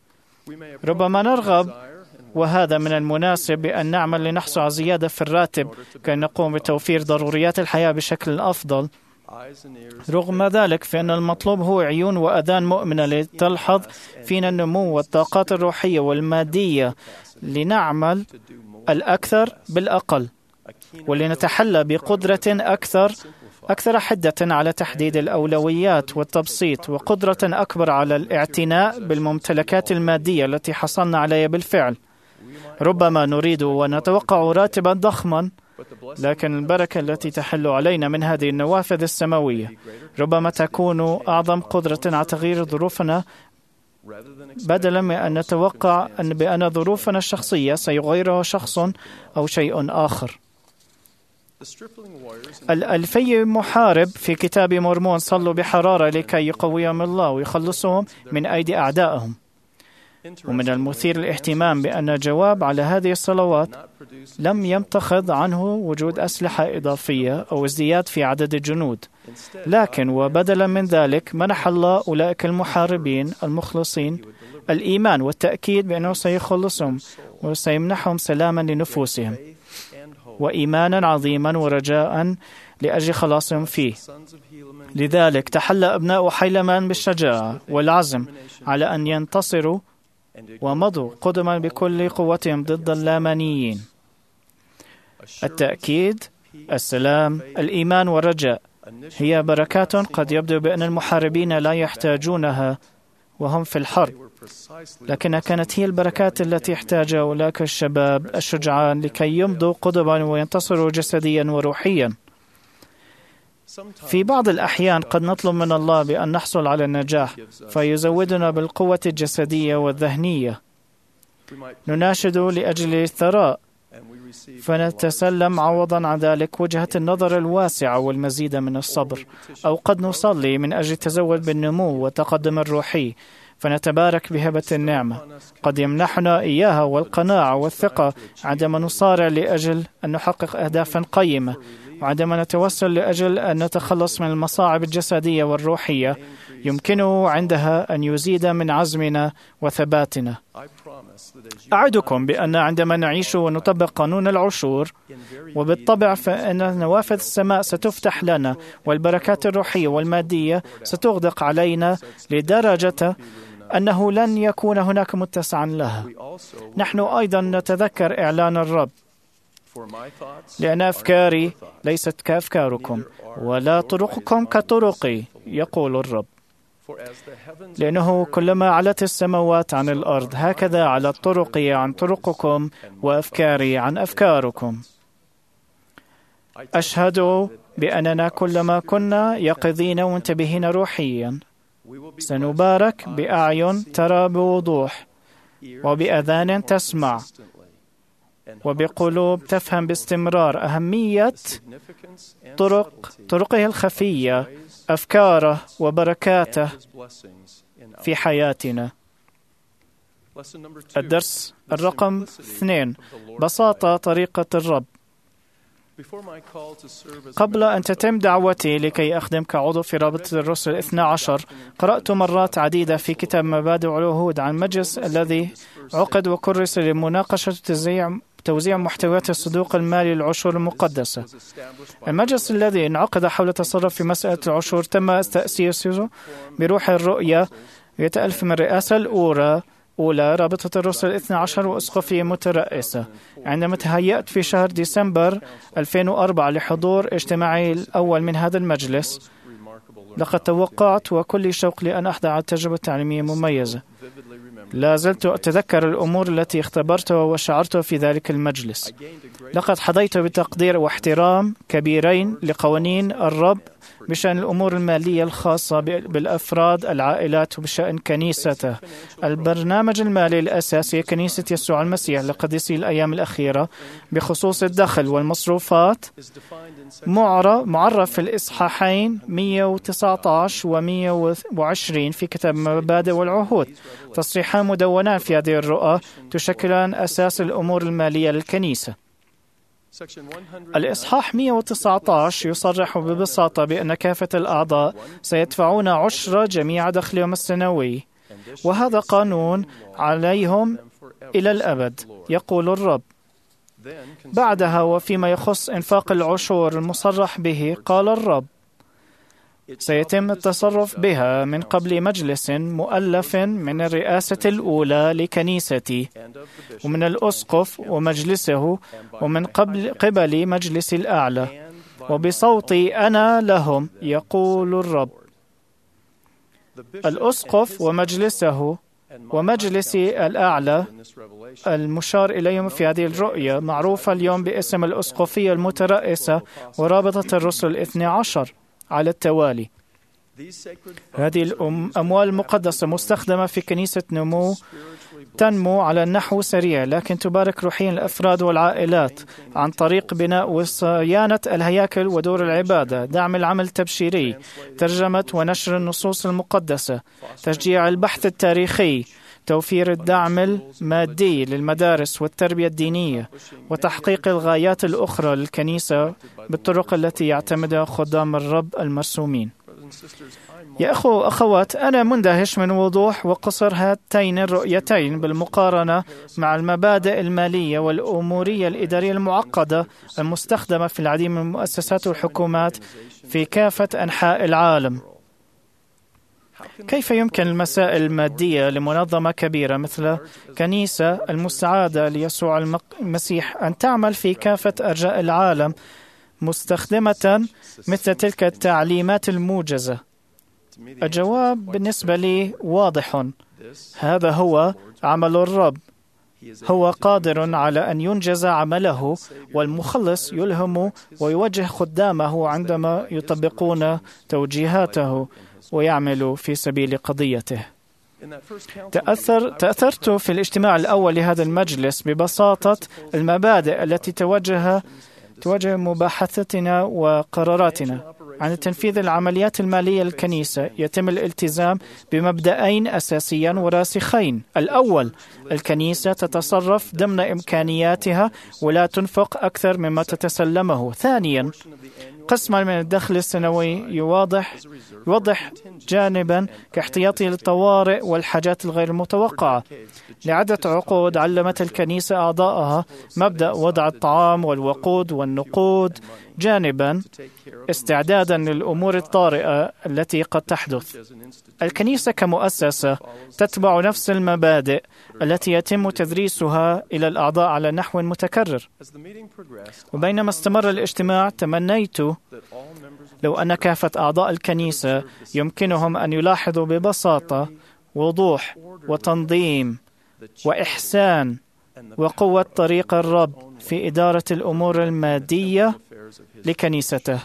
ربما نرغب، وهذا من المناسب، بأن نعمل لنحصل على زيادة في الراتب كي نقوم بتوفير ضروريات الحياة بشكل أفضل. رغم ذلك فإن المطلوب هو عيون وأذان مؤمنة لتلحظ فينا النمو والطاقات الروحية والمادية لنعمل الأكثر بالأقل، ولنتحلى بقدرة أكثر أكثر حدة على تحديد الأولويات والتبسيط، وقدرة أكبر على الاعتناء بالممتلكات المادية التي حصلنا عليها بالفعل. ربما نريد ونتوقع راتبا ضخما، لكن البركة التي تحل علينا من هذه النوافذ السماوية ربما تكون أعظم قدرة على تغيير ظروفنا، بدلا من أن نتوقع أن بأن ظروفنا الشخصية سيغيرها شخص أو شيء آخر. الألفي محارب في كتاب مورمون صلوا بحرارة لكي يقويهم الله ويخلصهم من أيدي أعدائهم. ومن المثير للاهتمام بأن جواب على هذه الصلوات لم يمتخذ عنه وجود أسلحة إضافية أو ازدياد في عدد الجنود، لكن وبدلا من ذلك منح الله أولئك المحاربين المخلصين الإيمان والتأكيد بأنه سيخلصهم وسيمنحهم سلاما لنفوسهم وإيمانا عظيما ورجاء لأجل خلاصهم فيه. لذلك تحلى أبناء حيلمان بالشجاعة والعزم على أن ينتصروا ومضوا قدما بكل قوتهم ضد اللامانيين. التأكيد، السلام، الإيمان والرجاء هي بركات قد يبدو بأن المحاربين لا يحتاجونها وهم في الحرب، لكنها كانت هي البركات التي احتاجها أولئك الشباب الشجعان لكي يمضوا قدما وينتصروا جسديا وروحيا. في بعض الأحيان قد نطلب من الله بأن نحصل على النجاح فيزودنا بالقوة الجسدية والذهنية. نناشد لأجل الثراء فنتسلم عوضا عن ذلك وجهة النظر الواسعة والمزيد من الصبر، أو قد نصلي من أجل التزود بالنمو والتقدم الروحي فنتبارك بهبة النعمة قد يمنحنا إياها والقناعة والثقة عندما نصارع لأجل أن نحقق أهدافا قيمة، وعندما نتوسل لأجل أن نتخلص من المصاعب الجسدية والروحية يمكنه عندها أن يزيد من عزمنا وثباتنا. أعدكم بأن عندما نعيش ونطبق قانون العشور وبالطبع فإن نوافذ السماء ستفتح لنا والبركات الروحية والمادية ستغدق علينا لدرجة أنه لن يكون هناك متسعا لها. نحن أيضا نتذكر إعلان الرب: لأن أفكاري ليست كأفكاركم ولا طرقكم كطرقي، يقول الرب. لأنه كلما علت السماوات عن الأرض هكذا علت طرقي عن طرقكم وأفكاري عن أفكاركم. أشهد بأننا كلما كنا يقظين ومنتبهين روحيا سنبارك بأعين ترى بوضوح وبأذان تسمع وبقلوب تفهم باستمرار أهمية طرق طرقه الخفية، أفكاره وبركاته في حياتنا. الدرس الرقم اثنين: بساطة طريقة الرب. قبل أن تتم دعوتي لكي أخدم كعضو في رابطة الرسل الاثنى عشر، قرأت مرات عديدة في كتاب مبادئ العهود عن المجلس الذي عقد وكرس لمناقشة توزيع توزيع محتويات الصندوق المالي للعشور المقدسة. المجلس الذي انعقد حول التصرف في مسألة العشور تم تأسيسه بروح الرؤية يتألف من الرئاسة الأولى أولى رابطة الرسل الاثنى عشر وأسقفية مترأسة. عندما تهيأت في شهر ديسمبر ألفين وأربعة لحضور اجتماعي الأول من هذا المجلس، لقد توقعت وكل شوق لأن أحضر على تجربة تعليمية مميزة. لا زلت أتذكر الأمور التي اختبرتها وشعرتها في ذلك المجلس. لقد حظيت بتقدير واحترام كبيرين لقوانين الرب بشأن الأمور المالية الخاصة بالأفراد العائلات وبشأن كنيسته. البرنامج المالي الأساسي كنيسة يسوع المسيح لقديسي الأيام الأخيرة بخصوص الدخل والمصروفات معرف في الإصحاحين مئة وتسعة عشر ومئة وعشرين في كتاب مبادئ والعهود. تصريحان مدونان في هذه الرؤى تشكلان أساس الأمور المالية للكنيسة. الإصحاح مئة وتسعة عشر يصرح ببساطة بأن كافة الأعضاء سيدفعون عشر جميع دخلهم السنوي، وهذا قانون عليهم إلى الأبد، يقول الرب. بعدها وفيما يخص إنفاق العشور المصرح به، قال الرب: سيتم التصرف بها من قبل مجلس مؤلف من الرئاسة الأولى لكنيستي ومن الأسقف ومجلسه ومن قبل قبل مجلس الأعلى وبصوتي أنا لهم، يقول الرب. الأسقف ومجلسه ومجلس الأعلى المشار إليهم في هذه الرؤية معروفة اليوم باسم الأسقفية المترأسة ورابطة الرسل الاثنى عشر على التوالي. هذه الأموال المقدسة مستخدمة في كنيسة نمو تنمو على النحو سريع، لكن تبارك روحيا الأفراد والعائلات عن طريق بناء وصيانة الهياكل ودور العبادة، دعم العمل التبشيري، ترجمة ونشر النصوص المقدسة، تشجيع البحث التاريخي، توفير الدعم المادي للمدارس والتربية الدينية، وتحقيق الغايات الأخرى للكنيسة بالطرق التي يعتمدها خدام الرب المرسومين. يا أخوة وأخوات، أنا مندهش من وضوح وقصر هاتين الرؤيتين بالمقارنة مع المبادئ المالية والأمورية الإدارية المعقدة المستخدمة في العديد من المؤسسات والحكومات في كافة أنحاء العالم. كيف يمكن المسائل المادية لمنظمة كبيرة مثل كنيسة المستعادة ليسوع المسيح أن تعمل في كافة أرجاء العالم مستخدمة مثل تلك التعليمات الموجزة؟ الجواب بالنسبة لي واضح. هذا هو عمل الرب. هو قادر على أن ينجز عمله، والمخلص يلهم ويوجه خدامه عندما يطبقون توجيهاته ويعمل في سبيل قضيته. تأثر تأثرت في الاجتماع الأول لهذا المجلس ببساطة المبادئ التي توجه توجه مباحثتنا وقراراتنا. عن تنفيذ العمليات المالية للكنيسة يتم الالتزام بمبدأين أساسيين وراسخين. الأول، الكنيسة تتصرف ضمن إمكانياتها ولا تنفق أكثر مما تتسلمه. ثانيا، قسما من الدخل السنوي يوضح يوضح جانبا كاحتياطي للطوارئ والحاجات الغير المتوقعة. لعدة عقود علمت الكنيسة أعضائها مبدأ وضع الطعام والوقود والنقود جانبا استعدادا للأمور الطارئة التي قد تحدث. الكنيسة كمؤسسة تتبع نفس المبادئ التي يتم تدريسها إلى الأعضاء على نحو متكرر. وبينما استمر الاجتماع تمنيت لو أن كافة أعضاء الكنيسة يمكنهم أن يلاحظوا ببساطة وضوح وتنظيم وإحسان وقوة طريق الرب في إدارة الأمور المادية لكنيسته.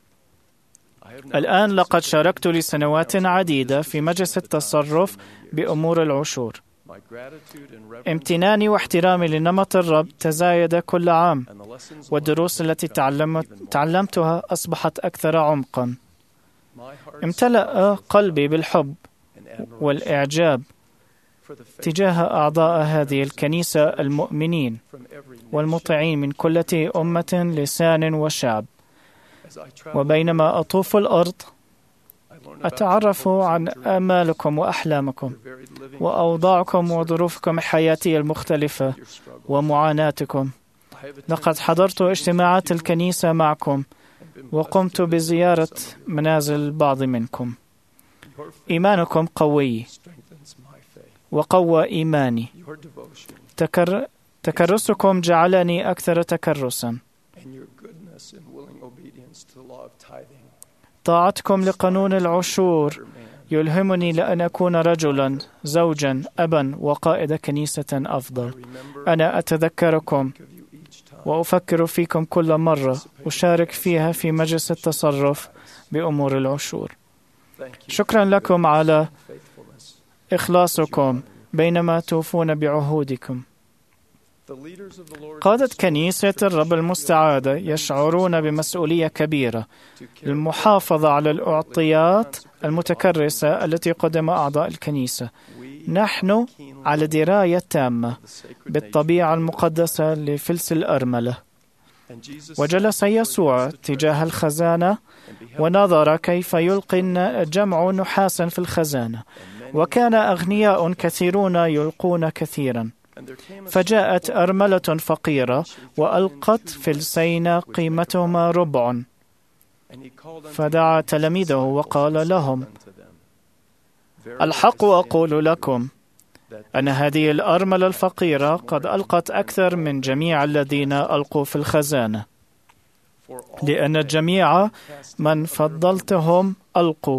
الآن لقد شاركت لسنوات عديدة في مجلس التصرف بأمور العشور. امتناني واحترامي لنمط الرب تزايد كل عام، والدروس التي تعلمت تعلمتها أصبحت أكثر عمقا. امتلأ قلبي بالحب والإعجاب تجاه أعضاء هذه الكنيسة المؤمنين والمطيعين من كل أمة لسان وشعب. وبينما أطوف الأرض أتعرف عن آمالكم وأحلامكم وأوضاعكم وظروفكم الحياتية المختلفة ومعاناتكم. لقد حضرت اجتماعات الكنيسة معكم وقمت بزيارة منازل البعض منكم. إيمانكم قوي وقوى إيماني. تكر... تكرسكم جعلني أكثر تكرسا. طاعتكم لقانون العشور يلهمني لأن أكون رجلا، زوجا، أبا وقائد كنيسة أفضل. أنا أتذكركم وأفكر فيكم كل مرة أشارك فيها في مجلس التصرف بأمور العشور. شكرا لكم على إخلاصكم بينما توفون بعهودكم. قادة كنيسة الرب المستعادة يشعرون بمسؤولية كبيرة للمحافظة على الأعطيات المتكرسة التي قدم أعضاء الكنيسة. نحن على دراية تامة بالطبيعة المقدسة لفلس الأرملة. وجلس يسوع تجاه الخزانة ونظر كيف يلقي الجمع نحاسا في الخزانة، وكان أغنياء كثيرون يلقون كثيرا. فجاءت أرملة فقيرة وألقت فلسين قيمتهما ربع. فدعا تلاميذه وقال لهم: الحق أقول لكم أن هذه الأرملة الفقيرة قد ألقت أكثر من جميع الذين ألقوا في الخزانة، لأن الجميع من فضلتهم ألقوا،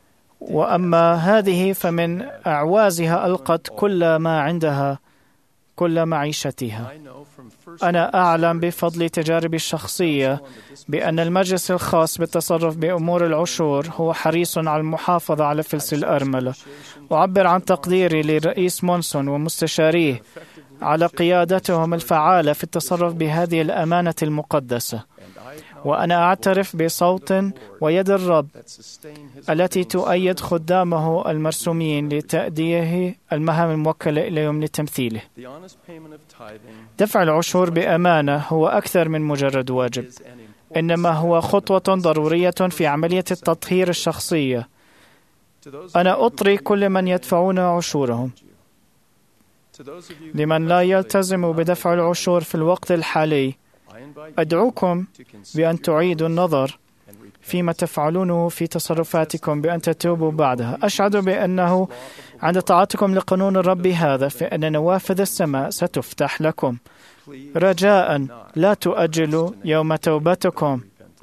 وأما هذه فمن أعوازها ألقت كل ما عندها كل معيشتها. أنا أعلم بفضل تجاربي الشخصية بأن المجلس الخاص بالتصرف بأمور العشور هو حريص على المحافظة على فلس الأرملة. أعبر عن تقديري للرئيس مونسون ومستشاريه على قيادتهم الفعالة في التصرف بهذه الأمانة المقدسة، وأنا أعترف بصوت ويد الرب التي تؤيد خدامه المرسومين لتأديه المهام الموكلة إليهم لتمثيله. دفع العشور بأمانة هو أكثر من مجرد واجب، إنما هو خطوة ضرورية في عملية التطهير الشخصية. أنا أطري كل من يدفعون عشورهم. لمن لا يلتزم بدفع العشور في الوقت الحالي، أدعوكم بأن تعيدوا النظر فيما تفعلونه في تصرفاتكم بأن تتوبوا بعدها. أشهد بأنه عند طاعتكم لقانون الرب هذا فإن نوافذ السماء ستفتح لكم. رجاء لا تؤجلوا يوم توبتكم.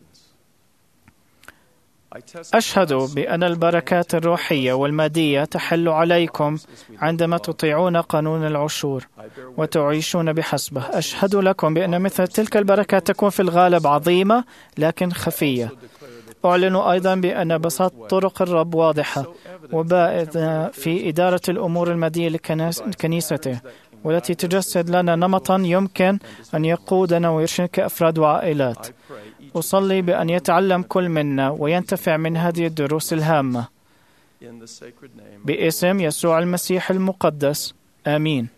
أشهد بأن البركات الروحية والمادية تحل عليكم عندما تطيعون قانون العشور وتعيشون بحسبه. أشهد لكم بأن مثل تلك البركات تكون في الغالب عظيمة لكن خفية. أعلن أيضا بأن بساطة طرق الرب واضحة وبائدة في إدارة الأمور المادية لكنيسته، والتي تجسد لنا نمطا يمكن أن يقودنا ويرشدنا كأفراد وعائلات. أصلي بأن يتعلم كل منا وينتفع من هذه الدروس الهامة باسم يسوع المسيح المقدس، آمين.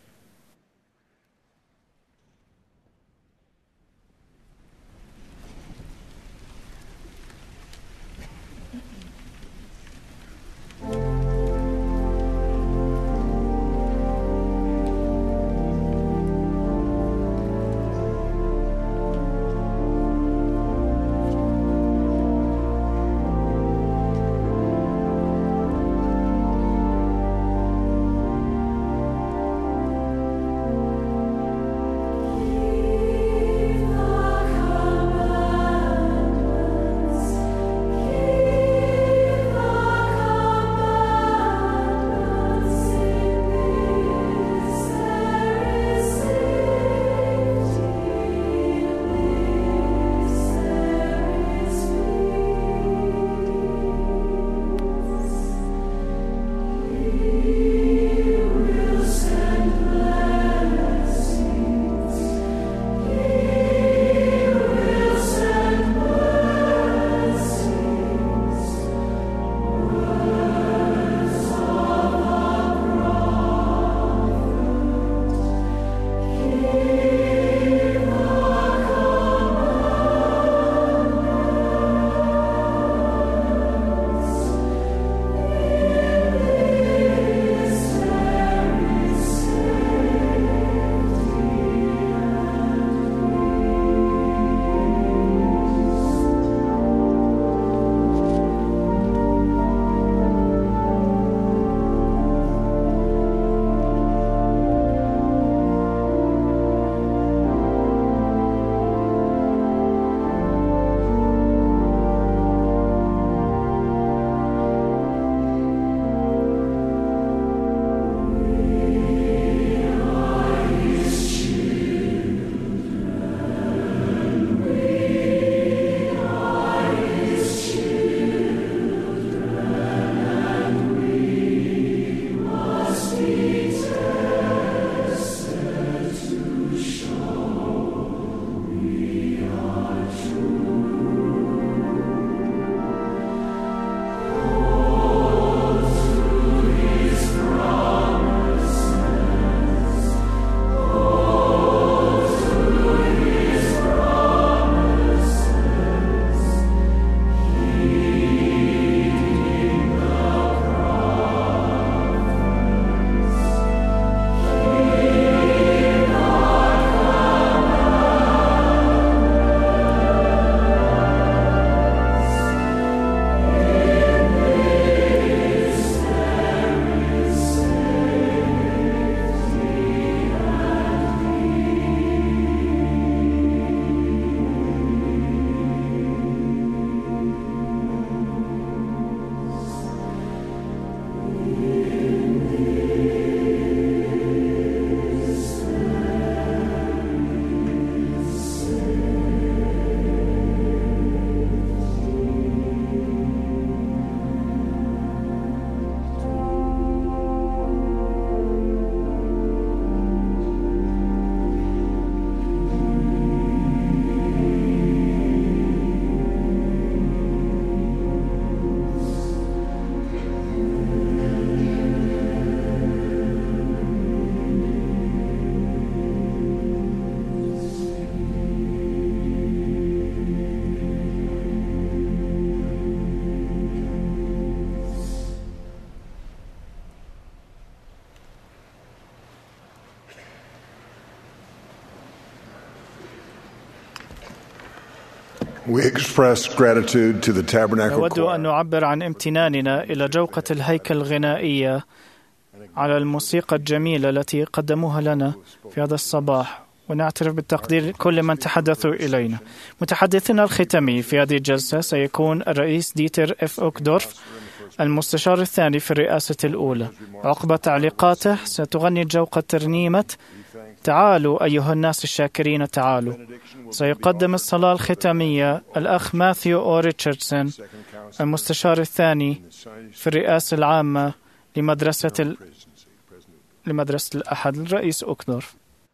We express gratitude to the Tabernacle نود أن Choir نعبر عن امتناننا إلى جوقة الهيكل الغنائية على الموسيقى الجميلة التي قدموها لنا في هذا الصباح، ونعترف بالتقدير كل من تحدثوا إلينا. متحدثنا الختامي في هذه الجلسة سيكون الرئيس ديتر إف أوكدورف، المستشار الثاني في الرئاسة الأولى. عقب تعليقاته ستغني الجوقة ترنيمة تعالوا أيها الناس الشاكرين تعالوا. سيقدم الصلاة الختامية الأخ ماثيو أو ريتشاردسون، المستشار الثاني في الرئاسة العامة لمدرسة ال... لمدرسة الأحد، الرئيس أوكدورف.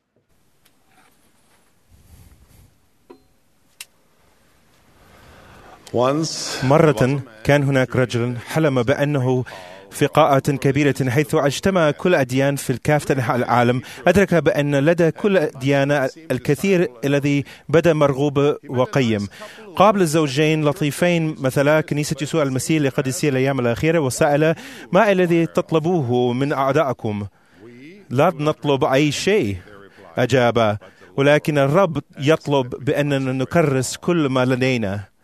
مرة كان هناك رجل حلم بأنه في قاعة كبيرة حيث اجتمع كل أديان في كافة أنحاء العالم. أدرك بأن لدى كل ديانة الكثير الذي بدا مرغوب وقيم. قابل الزوجين لطيفين مثلا كنيسة يسوع المسيح لقديسي الأيام الأخيرة وسأل: ما الذي تطلبوه من أعدائكم؟ لا نطلب أي شيء، أجاب، ولكن الرب يطلب بأننا نكرس كل ما لدينا.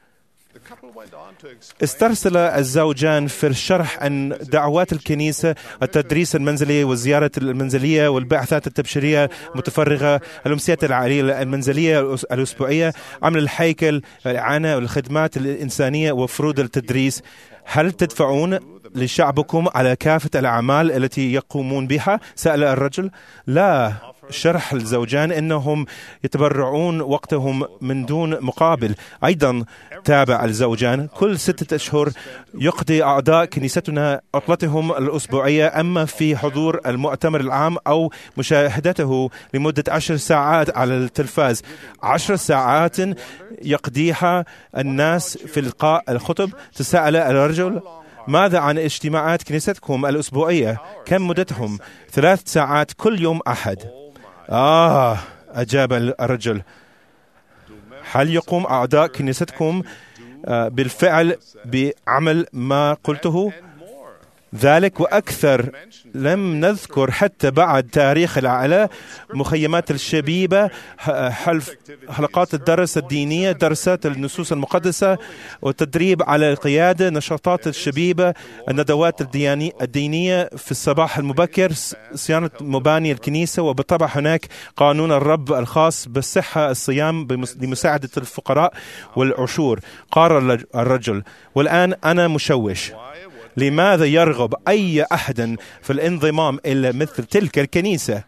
استرسل الزوجان في الشرح عن دعوات الكنيسة، التدريس المنزلي والزيارة المنزلية والبعثات التبشيرية المتفرغة، الأمسيات العائلية المنزلية الأسبوعية، عمل الهيكل، الإعانة والخدمات الإنسانية وفروض التدريس. هل تدفعون لشعبكم على كافة الأعمال التي يقومون بها؟ سأل الرجل. لا، شرح الزوجان أنهم يتبرعون وقتهم من دون مقابل. أيضا تابع الزوجان: كل ستة أشهر يقضي أعضاء كنيستنا عطلتهم الأسبوعية، أما في حضور المؤتمر العام أو مشاهدته لمدة عشر ساعات على التلفاز. عشر ساعات يقضيها الناس في إلقاء الخطب. تساءل الرجل: ماذا عن اجتماعات كنيستكم الأسبوعية؟ كم مدتهم؟ ثلاث ساعات كل يوم أحد. آه أجاب الرجل: هل يقوم أعضاء كنيستكم بالفعل بعمل ما قلته؟ ذلك وأكثر. لم نذكر حتى بعد تاريخ العائلة، مخيمات الشبيبة، حلقات الدرس الدينية، دراسات النصوص المقدسة والتدريب على القيادة، نشاطات الشبيبة، الندوات الدينية في الصباح المبكر، صيانة مباني الكنيسة، وبالطبع هناك قانون الرب الخاص بالصحة، الصيام لمساعدة الفقراء والعشور. قال الرجل: والآن أنا مشوش، لماذا يرغب أي أحد في الانضمام إلى مثل تلك الكنيسة؟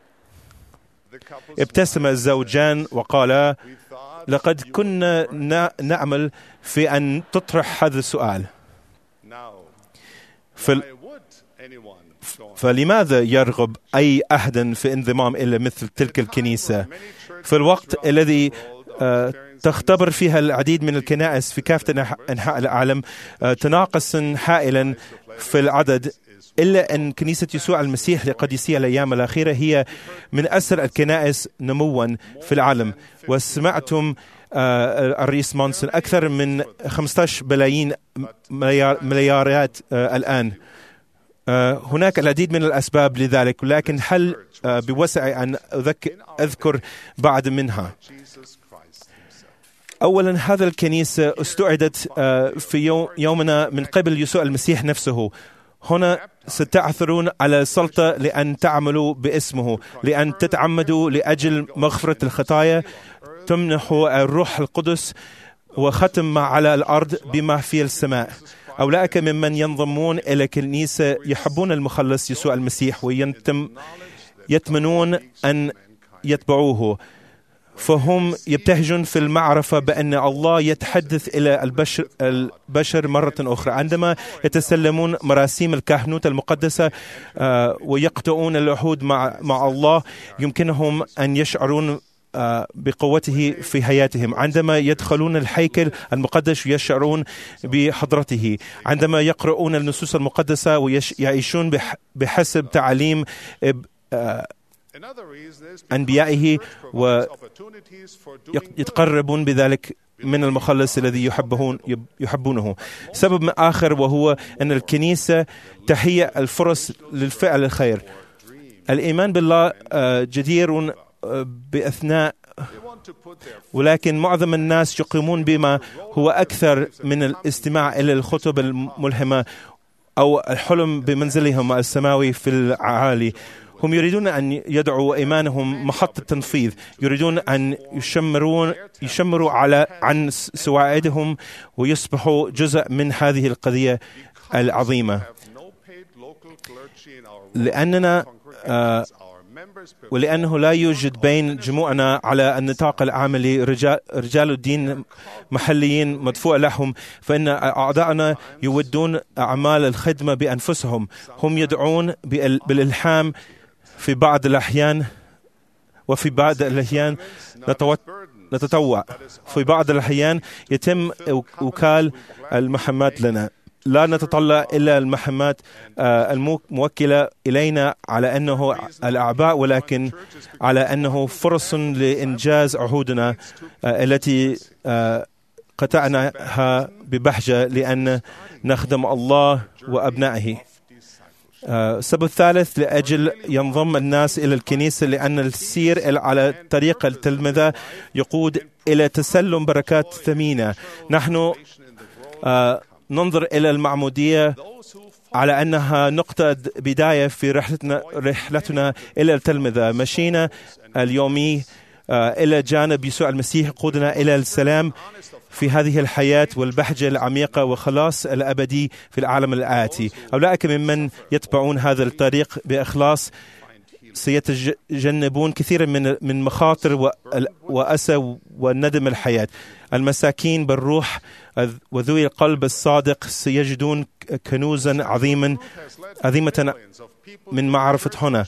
ابتسم الزوجان وقالا: لقد كنا نعمل في أن تطرح هذا السؤال، فل... فلماذا يرغب أي أحد في انضمام إلى مثل تلك الكنيسة في الوقت الذي آه تختبر فيها العديد من الكنائس في كافة أنحاء العالم تناقصا هائلا في العدد، إلا أن كنيسة يسوع المسيح لقديسي الأيام الأخيرة هي من أسرع الكنائس نموا في العالم. وسمعتم الرئيس مونسون أكثر من خمسة عشر بلايين مليار مليارات الآن. هناك العديد من الأسباب لذلك، لكن هل بوسع أن أذكر بعض منها؟ أولا، هذا الكنيسة استعدت في يومنا من قبل يسوع المسيح نفسه. هنا ستعثرون على السلطة لأن تعملوا باسمه، لأن تتعمدوا لأجل مغفرة الخطايا، تمنحوا الروح القدس، وختم على الأرض بما في السماء. أولئك ممن ينضمون إلى كنيسة يحبون المخلص يسوع المسيح ويتمنون أن يتبعوه، فهم يبتهجون في المعرفة بأن الله يتحدث إلى البشر, البشر مرة أخرى عندما يتسلمون مراسيم الكهنوت المقدسة ويقطعون العهود مع, مع الله. يمكنهم أن يشعرون بقوته في حياتهم عندما يدخلون الهيكل المقدس ويشعرون بحضرته، عندما يقرؤون النصوص المقدسة ويعيشون بحسب تعليم أنبيائه ويتقربون بذلك من المخلص الذي يحبون يحبونه. سبب آخر وهو أن الكنيسة تهيئ الفرص للفعل الخير. الإيمان بالله جدير بأثناء ولكن معظم الناس يقومون بما هو أكثر من الاستماع إلى الخطب الملهمة أو الحلم بمنزلهم السماوي في العالي. هم يريدون أن يدعوا إيمانهم محط التنفيذ، يريدون أن يشمرون يشمروا على عن سواعدهم ويصبحوا جزء من هذه القضية العظيمة. لأننا آه ولأنه لا يوجد بين جموعنا على النطاق العملي رجال, رجال الدين محليين مدفوع لهم، فإن أعضاءنا يودون أعمال الخدمة بأنفسهم. هم يدعون بالإلحام في بعض الأحيان، وفي بعض الأحيان نتطوع، في بعض الأحيان يتم وكال المهمات لنا. لا نتطلع إلا المهمات الموكلة إلينا على أنه الأعباء، ولكن على أنه فرص لإنجاز عهودنا التي قطعناها ببهجة لأن نخدم الله وأبنائه. السبب الثالث لأجل ينضم الناس إلى الكنيسة، لأن السير على طريق التلمذة يقود إلى تسلم بركات ثمينة. نحن ننظر إلى المعمودية على أنها نقطة بداية في رحلتنا رحلتنا إلى التلمذة. مشينا اليومي إلى جانب يسوع المسيح يقودنا إلى السلام في هذه الحياة والبهجة العميقة وخلاص الأبدي في العالم الآتي. أولئك ممن يتبعون هذا الطريق بإخلاص سيتجنبون كثيرا من من مخاطر وأسى والندم الحياة. المساكين بالروح وذوي القلب الصادق سيجدون كنوزا عظيما عظيمة من معرفة هنا.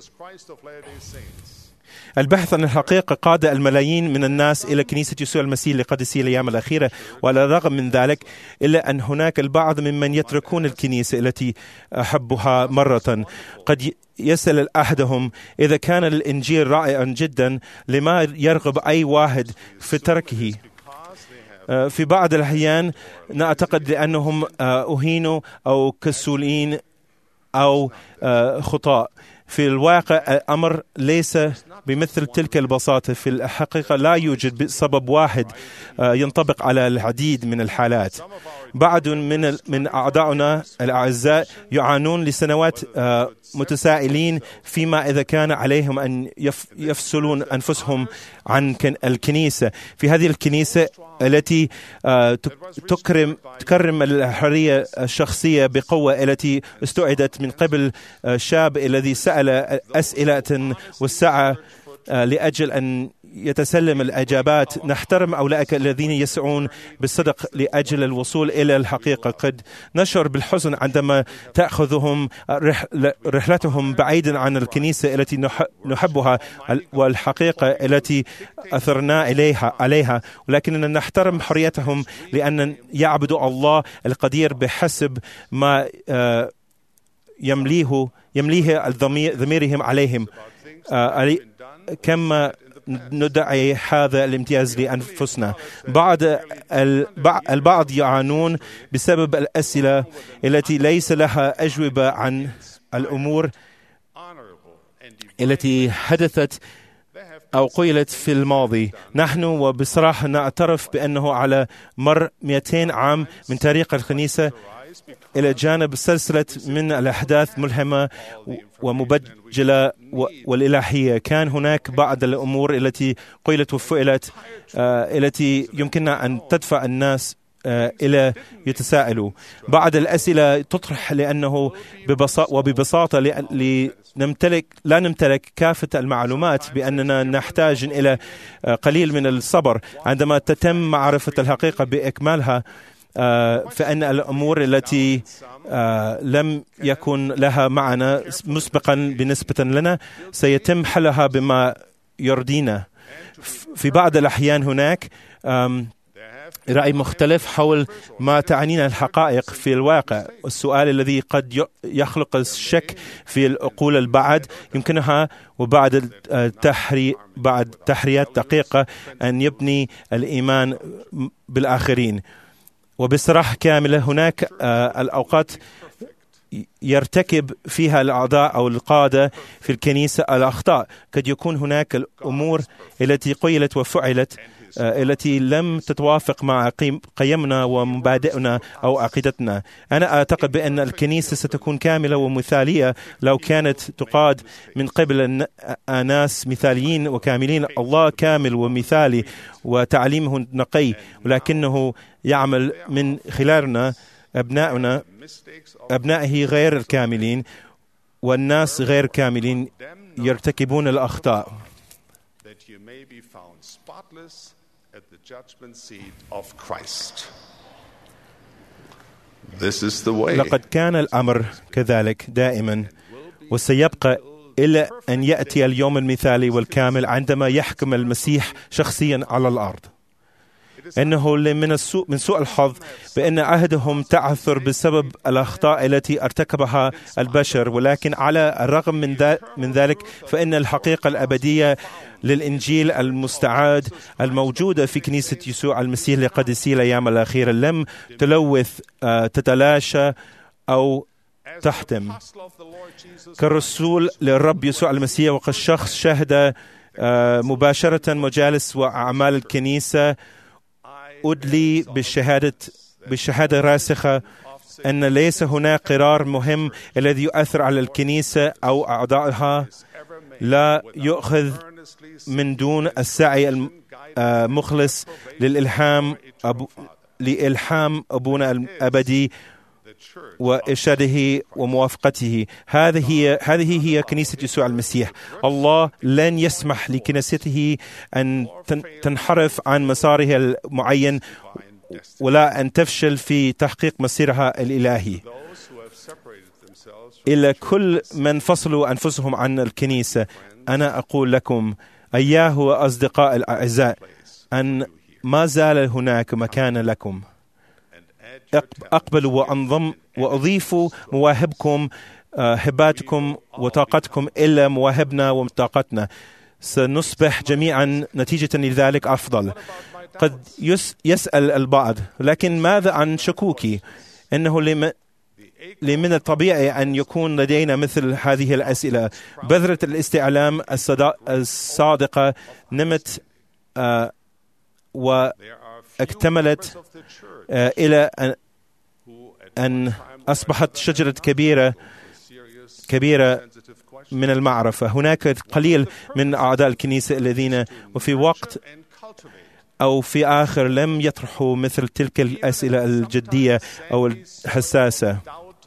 البحث عن الحقيقة قاد الملايين من الناس إلى كنيسة يسوع المسيح لقدسي الأيام الأخيرة، وعلى الرغم من ذلك إلا أن هناك البعض ممن يتركون الكنيسة التي أحبها مرة. قد يسأل أحدهم إذا كان الإنجيل رائعا جدا لما يرغب أي واحد في تركه. في بعض الأحيان نعتقد لأنهم أهينوا أو كسولين أو خطاء. في الواقع الأمر ليس بمثل تلك البساطة. في الحقيقة لا يوجد سبب واحد ينطبق على العديد من الحالات. بعض من من أعضائنا الأعزاء يعانون لسنوات متسائلين فيما إذا كان عليهم أن يفصلون أنفسهم عن الكنيسة. في هذه الكنيسة التي تكرم تكرم الحرية الشخصية بقوة، التي استعدت من قبل شاب الذي سأل أسئلة والسعى لأجل أن يتسلم الإجابات. نحترم أولئك الذين يسعون بالصدق لأجل الوصول إلى الحقيقة. قد نشعر بالحزن عندما تأخذهم رحلتهم بعيدا عن الكنيسة التي نحبها والحقيقة التي أثرنا إليها عليها، ولكننا نحترم حريتهم لأن يعبدوا الله القدير بحسب ما يمليه يمليه ضميرهم عليهم. كما ندعي هذا الامتياز لأنفسنا. بعض البعض يعانون بسبب الأسئلة التي ليس لها أجوبة عن الأمور التي حدثت أو قيلت في الماضي. نحن وبصراحة نعترف بأنه على مر مئتين عام من تاريخ الكنيسة إلى جانب سلسلة من الأحداث ملهمة ومبجلة والإلهية، كان هناك بعض الأمور التي قيلت وفعلت آه التي يمكننا أن تدفع الناس آه إلى يتساءلوا. بعض الأسئلة تطرح لأنه ببساطة وببساطة لنمتلك لا نمتلك كافة المعلومات بأننا نحتاج إلى آه قليل من الصبر عندما تتم معرفة الحقيقة بإكمالها. آه فإن الأمور التي آه لم يكن لها معنى مسبقا بالنسبة لنا سيتم حلها بما يرضينا. في بعض الأحيان هناك رأي مختلف حول ما تعنينا الحقائق في الواقع. السؤال الذي قد يخلق الشك في العقول البعض يمكنها وبعد التحري بعد تحريات دقيقة أن يبني الإيمان بالآخرين. وبصراحة كاملة هناك آه الأوقات يرتكب فيها الأعضاء أو القادة في الكنيسة الأخطاء. قد يكون هناك الأمور التي قيلت وفعلت التي لم تتوافق مع قيمنا ومبادئنا أو عقيدتنا. أنا أعتقد بأن الكنيسة ستكون كاملة ومثالية لو كانت تقاد من قبل ناس مثاليين وكاملين. الله كامل ومثالي وتعليمه نقي، ولكنه يعمل من خلالنا أبنائنا أبنائه غير الكاملين، والناس غير كاملين يرتكبون الأخطاء. لقد كان الأمر كذلك دائما وسيبقى إلى أن يأتي اليوم المثالي والكامل عندما يحكم المسيح شخصيا على الأرض. إنه من السوء من سوء الحظ بأن عهدهم تعثر بسبب الأخطاء التي ارتكبها البشر، ولكن على الرغم من, من ذلك فإن الحقيقة الأبدية للإنجيل المستعاد الموجودة في كنيسة يسوع المسيح لقديسي الأيام الأخيرة لم تلوث تتلاشى أو تحتم. كرسول للرب يسوع المسيح وكشخص شهد مباشرة مجالس وأعمال الكنيسة، أدلي بالشهادة بالشهادة راسخة أن ليس هناك قرار مهم الذي يؤثر على الكنيسة أو أعضائها لا يؤخذ من دون السعي المخلص للإلهام أبو لإلهام أبونا الأبدي وإرشاده وموافقته. هذه هي هذه هي كنيسة يسوع المسيح. الله لن يسمح لكنيسته أن تنحرف عن مسارها المعين ولا أن تفشل في تحقيق مصيرها الإلهي. إلى كل من فصلوا أنفسهم عن الكنيسة أنا أقول لكم أيها وأصدقاء الأعزاء أن ما زال هناك مكان لكم. أقبلوا وأنضم وأضيفوا مواهبكم هباتكم وطاقتكم إلى مواهبنا وطاقتنا. سنصبح جميعا نتيجة لذلك أفضل. قد يسأل البعض لكن ماذا عن شكوكي؟ إنه من الطبيعي أن يكون لدينا مثل هذه الأسئلة. بذرة الاستعلام الصادقة نمت واكتملت إلى أن أصبحت شجرة كبيرة كبيرة من المعرفة. هناك قليل من أعضاء الكنيسة الذين وفي وقت أو في آخر لم يطرحوا مثل تلك الأسئلة الجدية أو الحساسة.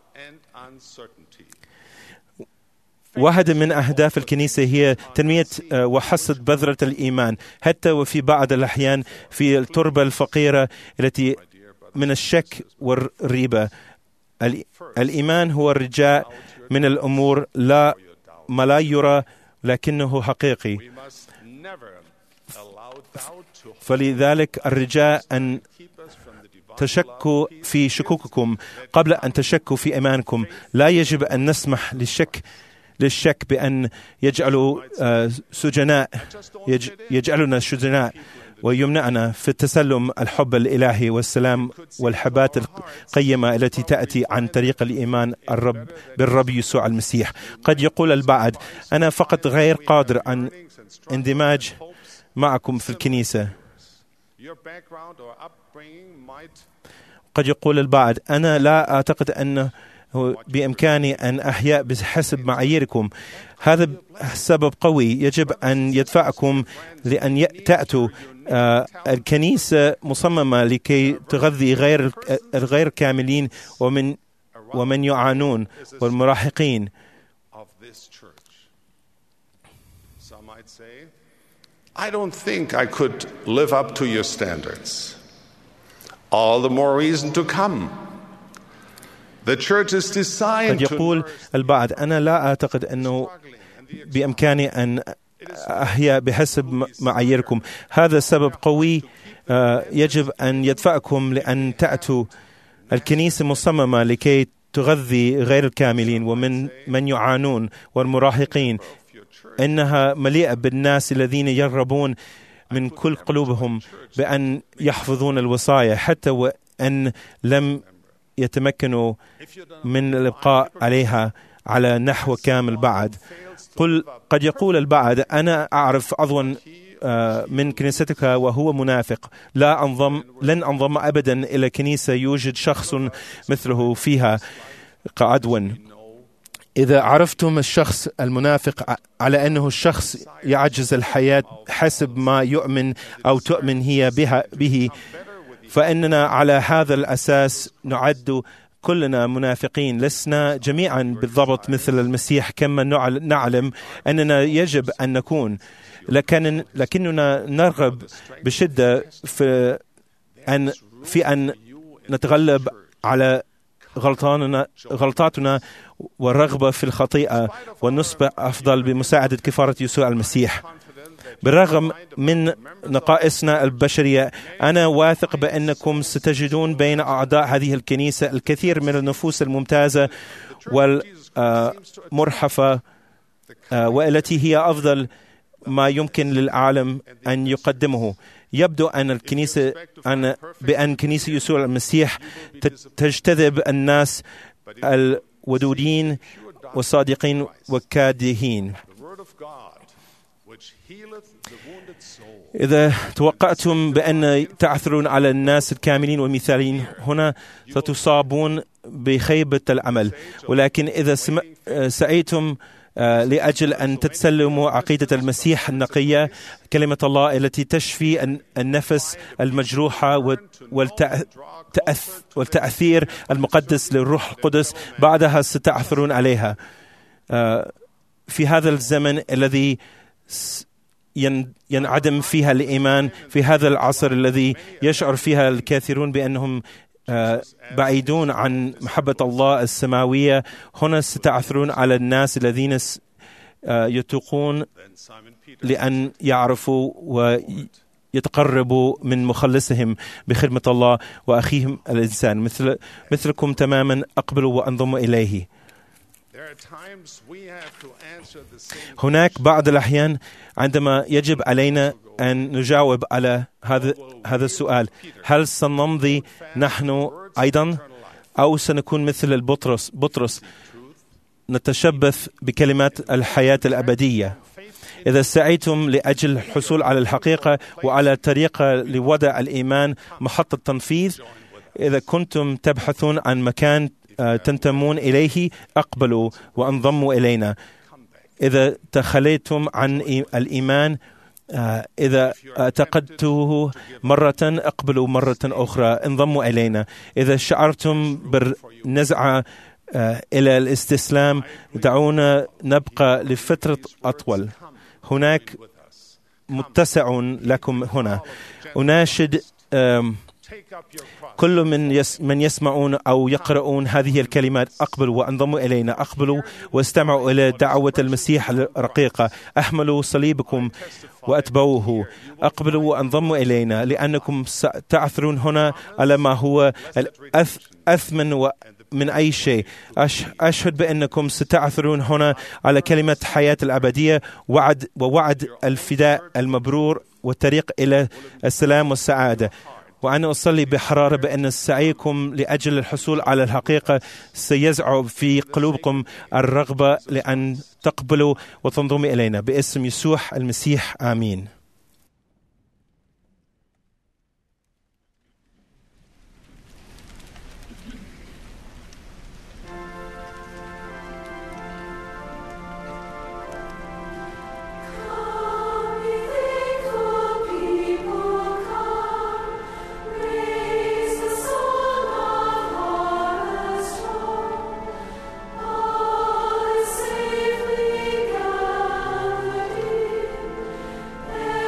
واحدة من أهداف الكنيسة هي تنمية وحصد بذرة الإيمان، حتى وفي بعض الأحيان في التربة الفقيرة التي من الشك والريبة. الإيمان هو الرجاء من الأمور لا ما لا يرى لكنه حقيقي. فلذلك الرجاء أن تشكوا في شكوككم قبل أن تشكوا في إيمانكم. لا يجب أن نسمح للشك للشك بأن يجعلوا سجناء يجعلنا سجناء ويمنعنا في التسلم الحب الإلهي والسلام والحبات القيمة التي تأتي عن طريق الإيمان الرب بالرب يسوع المسيح. قد يقول البعض أنا فقط غير قادر عن اندماج معكم في الكنيسة. قد يقول البعض أنا لا أعتقد أنه بإمكاني أن أحيا بحسب معاييركم. هذا سبب قوي يجب أن يدفعكم لأن تأتوا. الكنيسة مصممة لكي تغذي غير الغير كاملين ومن ومن يعانون والمراهقين. I don't think I could live up to your standards. All the more reason to come. The church is designed. قد يقول البعض أنا لا أعتقد أنه بإمكاني أن أحيا بحسب معاييركم. هذا سبب قوي يجب أن يدفعكم لأن تأتوا. الكنيسة مصممة لكي تغذي غير الكاملين ومن من يعانون والمراهقين. إنها مليئة بالناس الذين يرغبون من كل قلوبهم بأن يحفظون الوصايا حتى وأن لم يتمكنوا من الإبقاء عليها على نحو كامل بعد. قل قد يقول البعض: أنا أعرف عضوا من كنيستك وهو منافق، لا أنضم لن أنضم أبدا إلى كنيسة يوجد شخص مثله فيها كعضو. إذا عرفتم الشخص المنافق على أنه الشخص يعجز الحياة حسب ما يؤمن أو تؤمن هي بها به، فإننا على هذا الأساس نعد كلنا منافقين. لسنا جميعا بالضبط مثل المسيح كما نعلم أننا يجب أن نكون، لكن لكننا نرغب بشدة في أن في أن نتغلب على غلطاننا غلطاتنا والرغبة في الخطيئة والنصبح أفضل بمساعدة كفارة يسوع المسيح. بالرغم من نقائصنا البشرية، أنا واثق بأنكم ستجدون بين أعضاء هذه الكنيسة الكثير من النفوس الممتازة والمرحفة والتي هي أفضل ما يمكن للعالم أن يقدمه. يبدو أن الكنيسة أن بأن كنيسة يسوع المسيح تجتذب الناس الودودين والصادقين والكادهين. إذا توقعتم بأن تعثرون على الناس الكاملين والمثاليين، هنا ستصابون بخيبة الأمل. ولكن إذا سعيتم لأجل أن تتسلموا عقيدة المسيح النقية، كلمة الله التي تشفي النفس المجروحة والتأثير المقدس للروح القدس، بعدها ستعثرون عليها. في هذا الزمن الذي ينعدم فيها الإيمان، في هذا العصر الذي يشعر فيها الكثيرون بأنهم بعيدون عن محبة الله السماوية، هنا ستعثرون على الناس الذين يتقون لأن يعرفوا ويتقربوا من مخلصهم بخدمة الله وأخيهم الإنسان. مثل مثلكم تماما أقبلوا وأنضموا إليه. هناك بعض الأحيان عندما يجب علينا أن نجاوب على هذا هذا السؤال: هل سنمضي نحن أيضا أو سنكون مثل البطرس بطرس نتشبث بكلمات الحياة الأبدية؟ إذا سعيتم لأجل الحصول على الحقيقة وعلى طريقة لوضع الإيمان محط التنفيذ، إذا كنتم تبحثون عن مكان تنتمون إليه، أقبلوا وانضموا إلينا. إذا تخليتم عن الإيمان، إذا اعتقدتوه مرة، أقبلوا مرة أخرى، انضموا إلينا. إذا شعرتم بالنزعة إلى الاستسلام، دعونا نبقى لفترة أطول. هناك متسع لكم هنا. أناشد كل من يس من يسمعون أو يقرؤون هذه الكلمات: أقبلوا وانضموا إلينا، أقبلوا واستمعوا إلى دعوة المسيح الرقيقة، أحملوا صليبكم وأتبعوه، أقبلوا وانضموا إلينا، لأنكم تعثرون هنا على ما هو الأثمن من أي شيء. أشهد بأنكم ستعثرون هنا على كلمة حياة الأبدية، وعد ووعد الفداء المبرور والطريق إلى السلام والسعادة. وأنا أصلي بحرارة بأن سعيكم لأجل الحصول على الحقيقة سيزرع في قلوبكم الرغبة لأن تقبلوا وتنضموا إلينا، باسم يسوع المسيح، آمين. There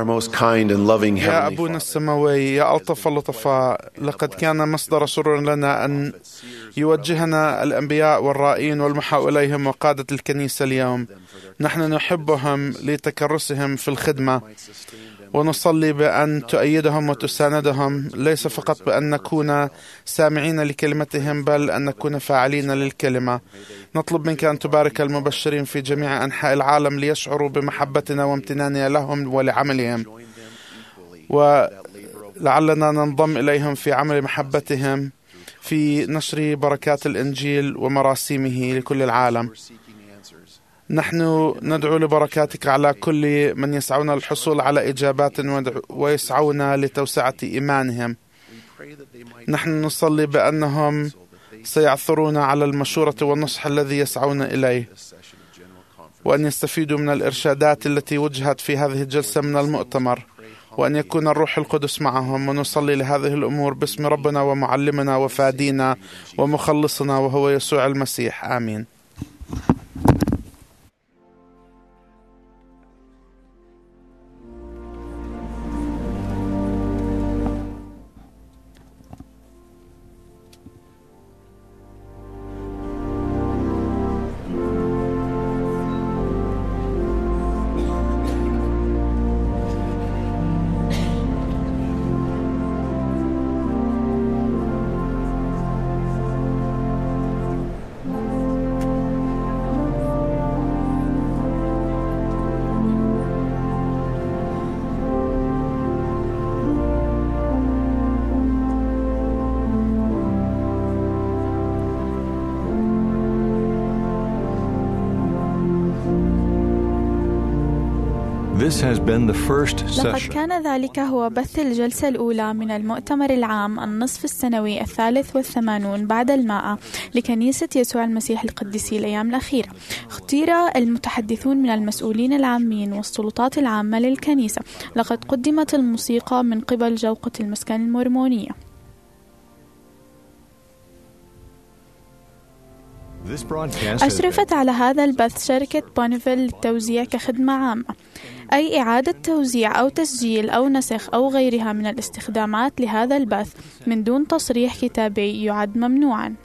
our most kind and loving يا Heavenly أبونا Father, السماوي يا ألطف اللطفاء، لقد كان مصدر سرور لنا أن يوجهنا الأنبياء والرائين والمحاو إليهم وقادة الكنيسة اليوم. نحن نحبهم لتكرسهم في الخدمة، ونصلي بأن تؤيدهم وتساندهم، ليس فقط بأن نكون سامعين لكلمتهم بل أن نكون فاعلين للكلمة. نطلب منك أن تبارك المبشرين في جميع أنحاء العالم ليشعروا بمحبتنا وامتناننا لهم ولعملهم، ولعلنا ننضم إليهم في عمل محبتهم في نشر بركات الإنجيل ومراسيمه لكل العالم. نحن ندعو لبركاتك على كل من يسعون الحصول على إجابات ويسعون لتوسعة إيمانهم. نحن نصلي بأنهم سيعثرون على المشورة والنصح الذي يسعون إليه، وأن يستفيدوا من الإرشادات التي وجهت في هذه الجلسة من المؤتمر، وأن يكون الروح القدس معهم. ونصلي لهذه الأمور باسم ربنا ومعلمنا وفادينا ومخلصنا وهو يسوع المسيح، آمين. This has been the first لقد session. كان ذلك هو بث الجلسة الأولى من المؤتمر العام النصف السنوي الثالث والثمانون بعد المائة لكنيسة يسوع المسيح القديسي الأيام الأخيرة. اختير المتحدثون من المسؤولين العامين والسلطات العامة للكنيسة. لقد قدمت الموسيقى من قبل جوقة المسكن المورمونية. أشرفت على هذا البث شركة بونيفيل للتوزيع كخدمة عامة. أي إعادة توزيع أو تسجيل أو نسخ أو غيرها من الاستخدامات لهذا البث من دون تصريح كتابي يعد ممنوعا.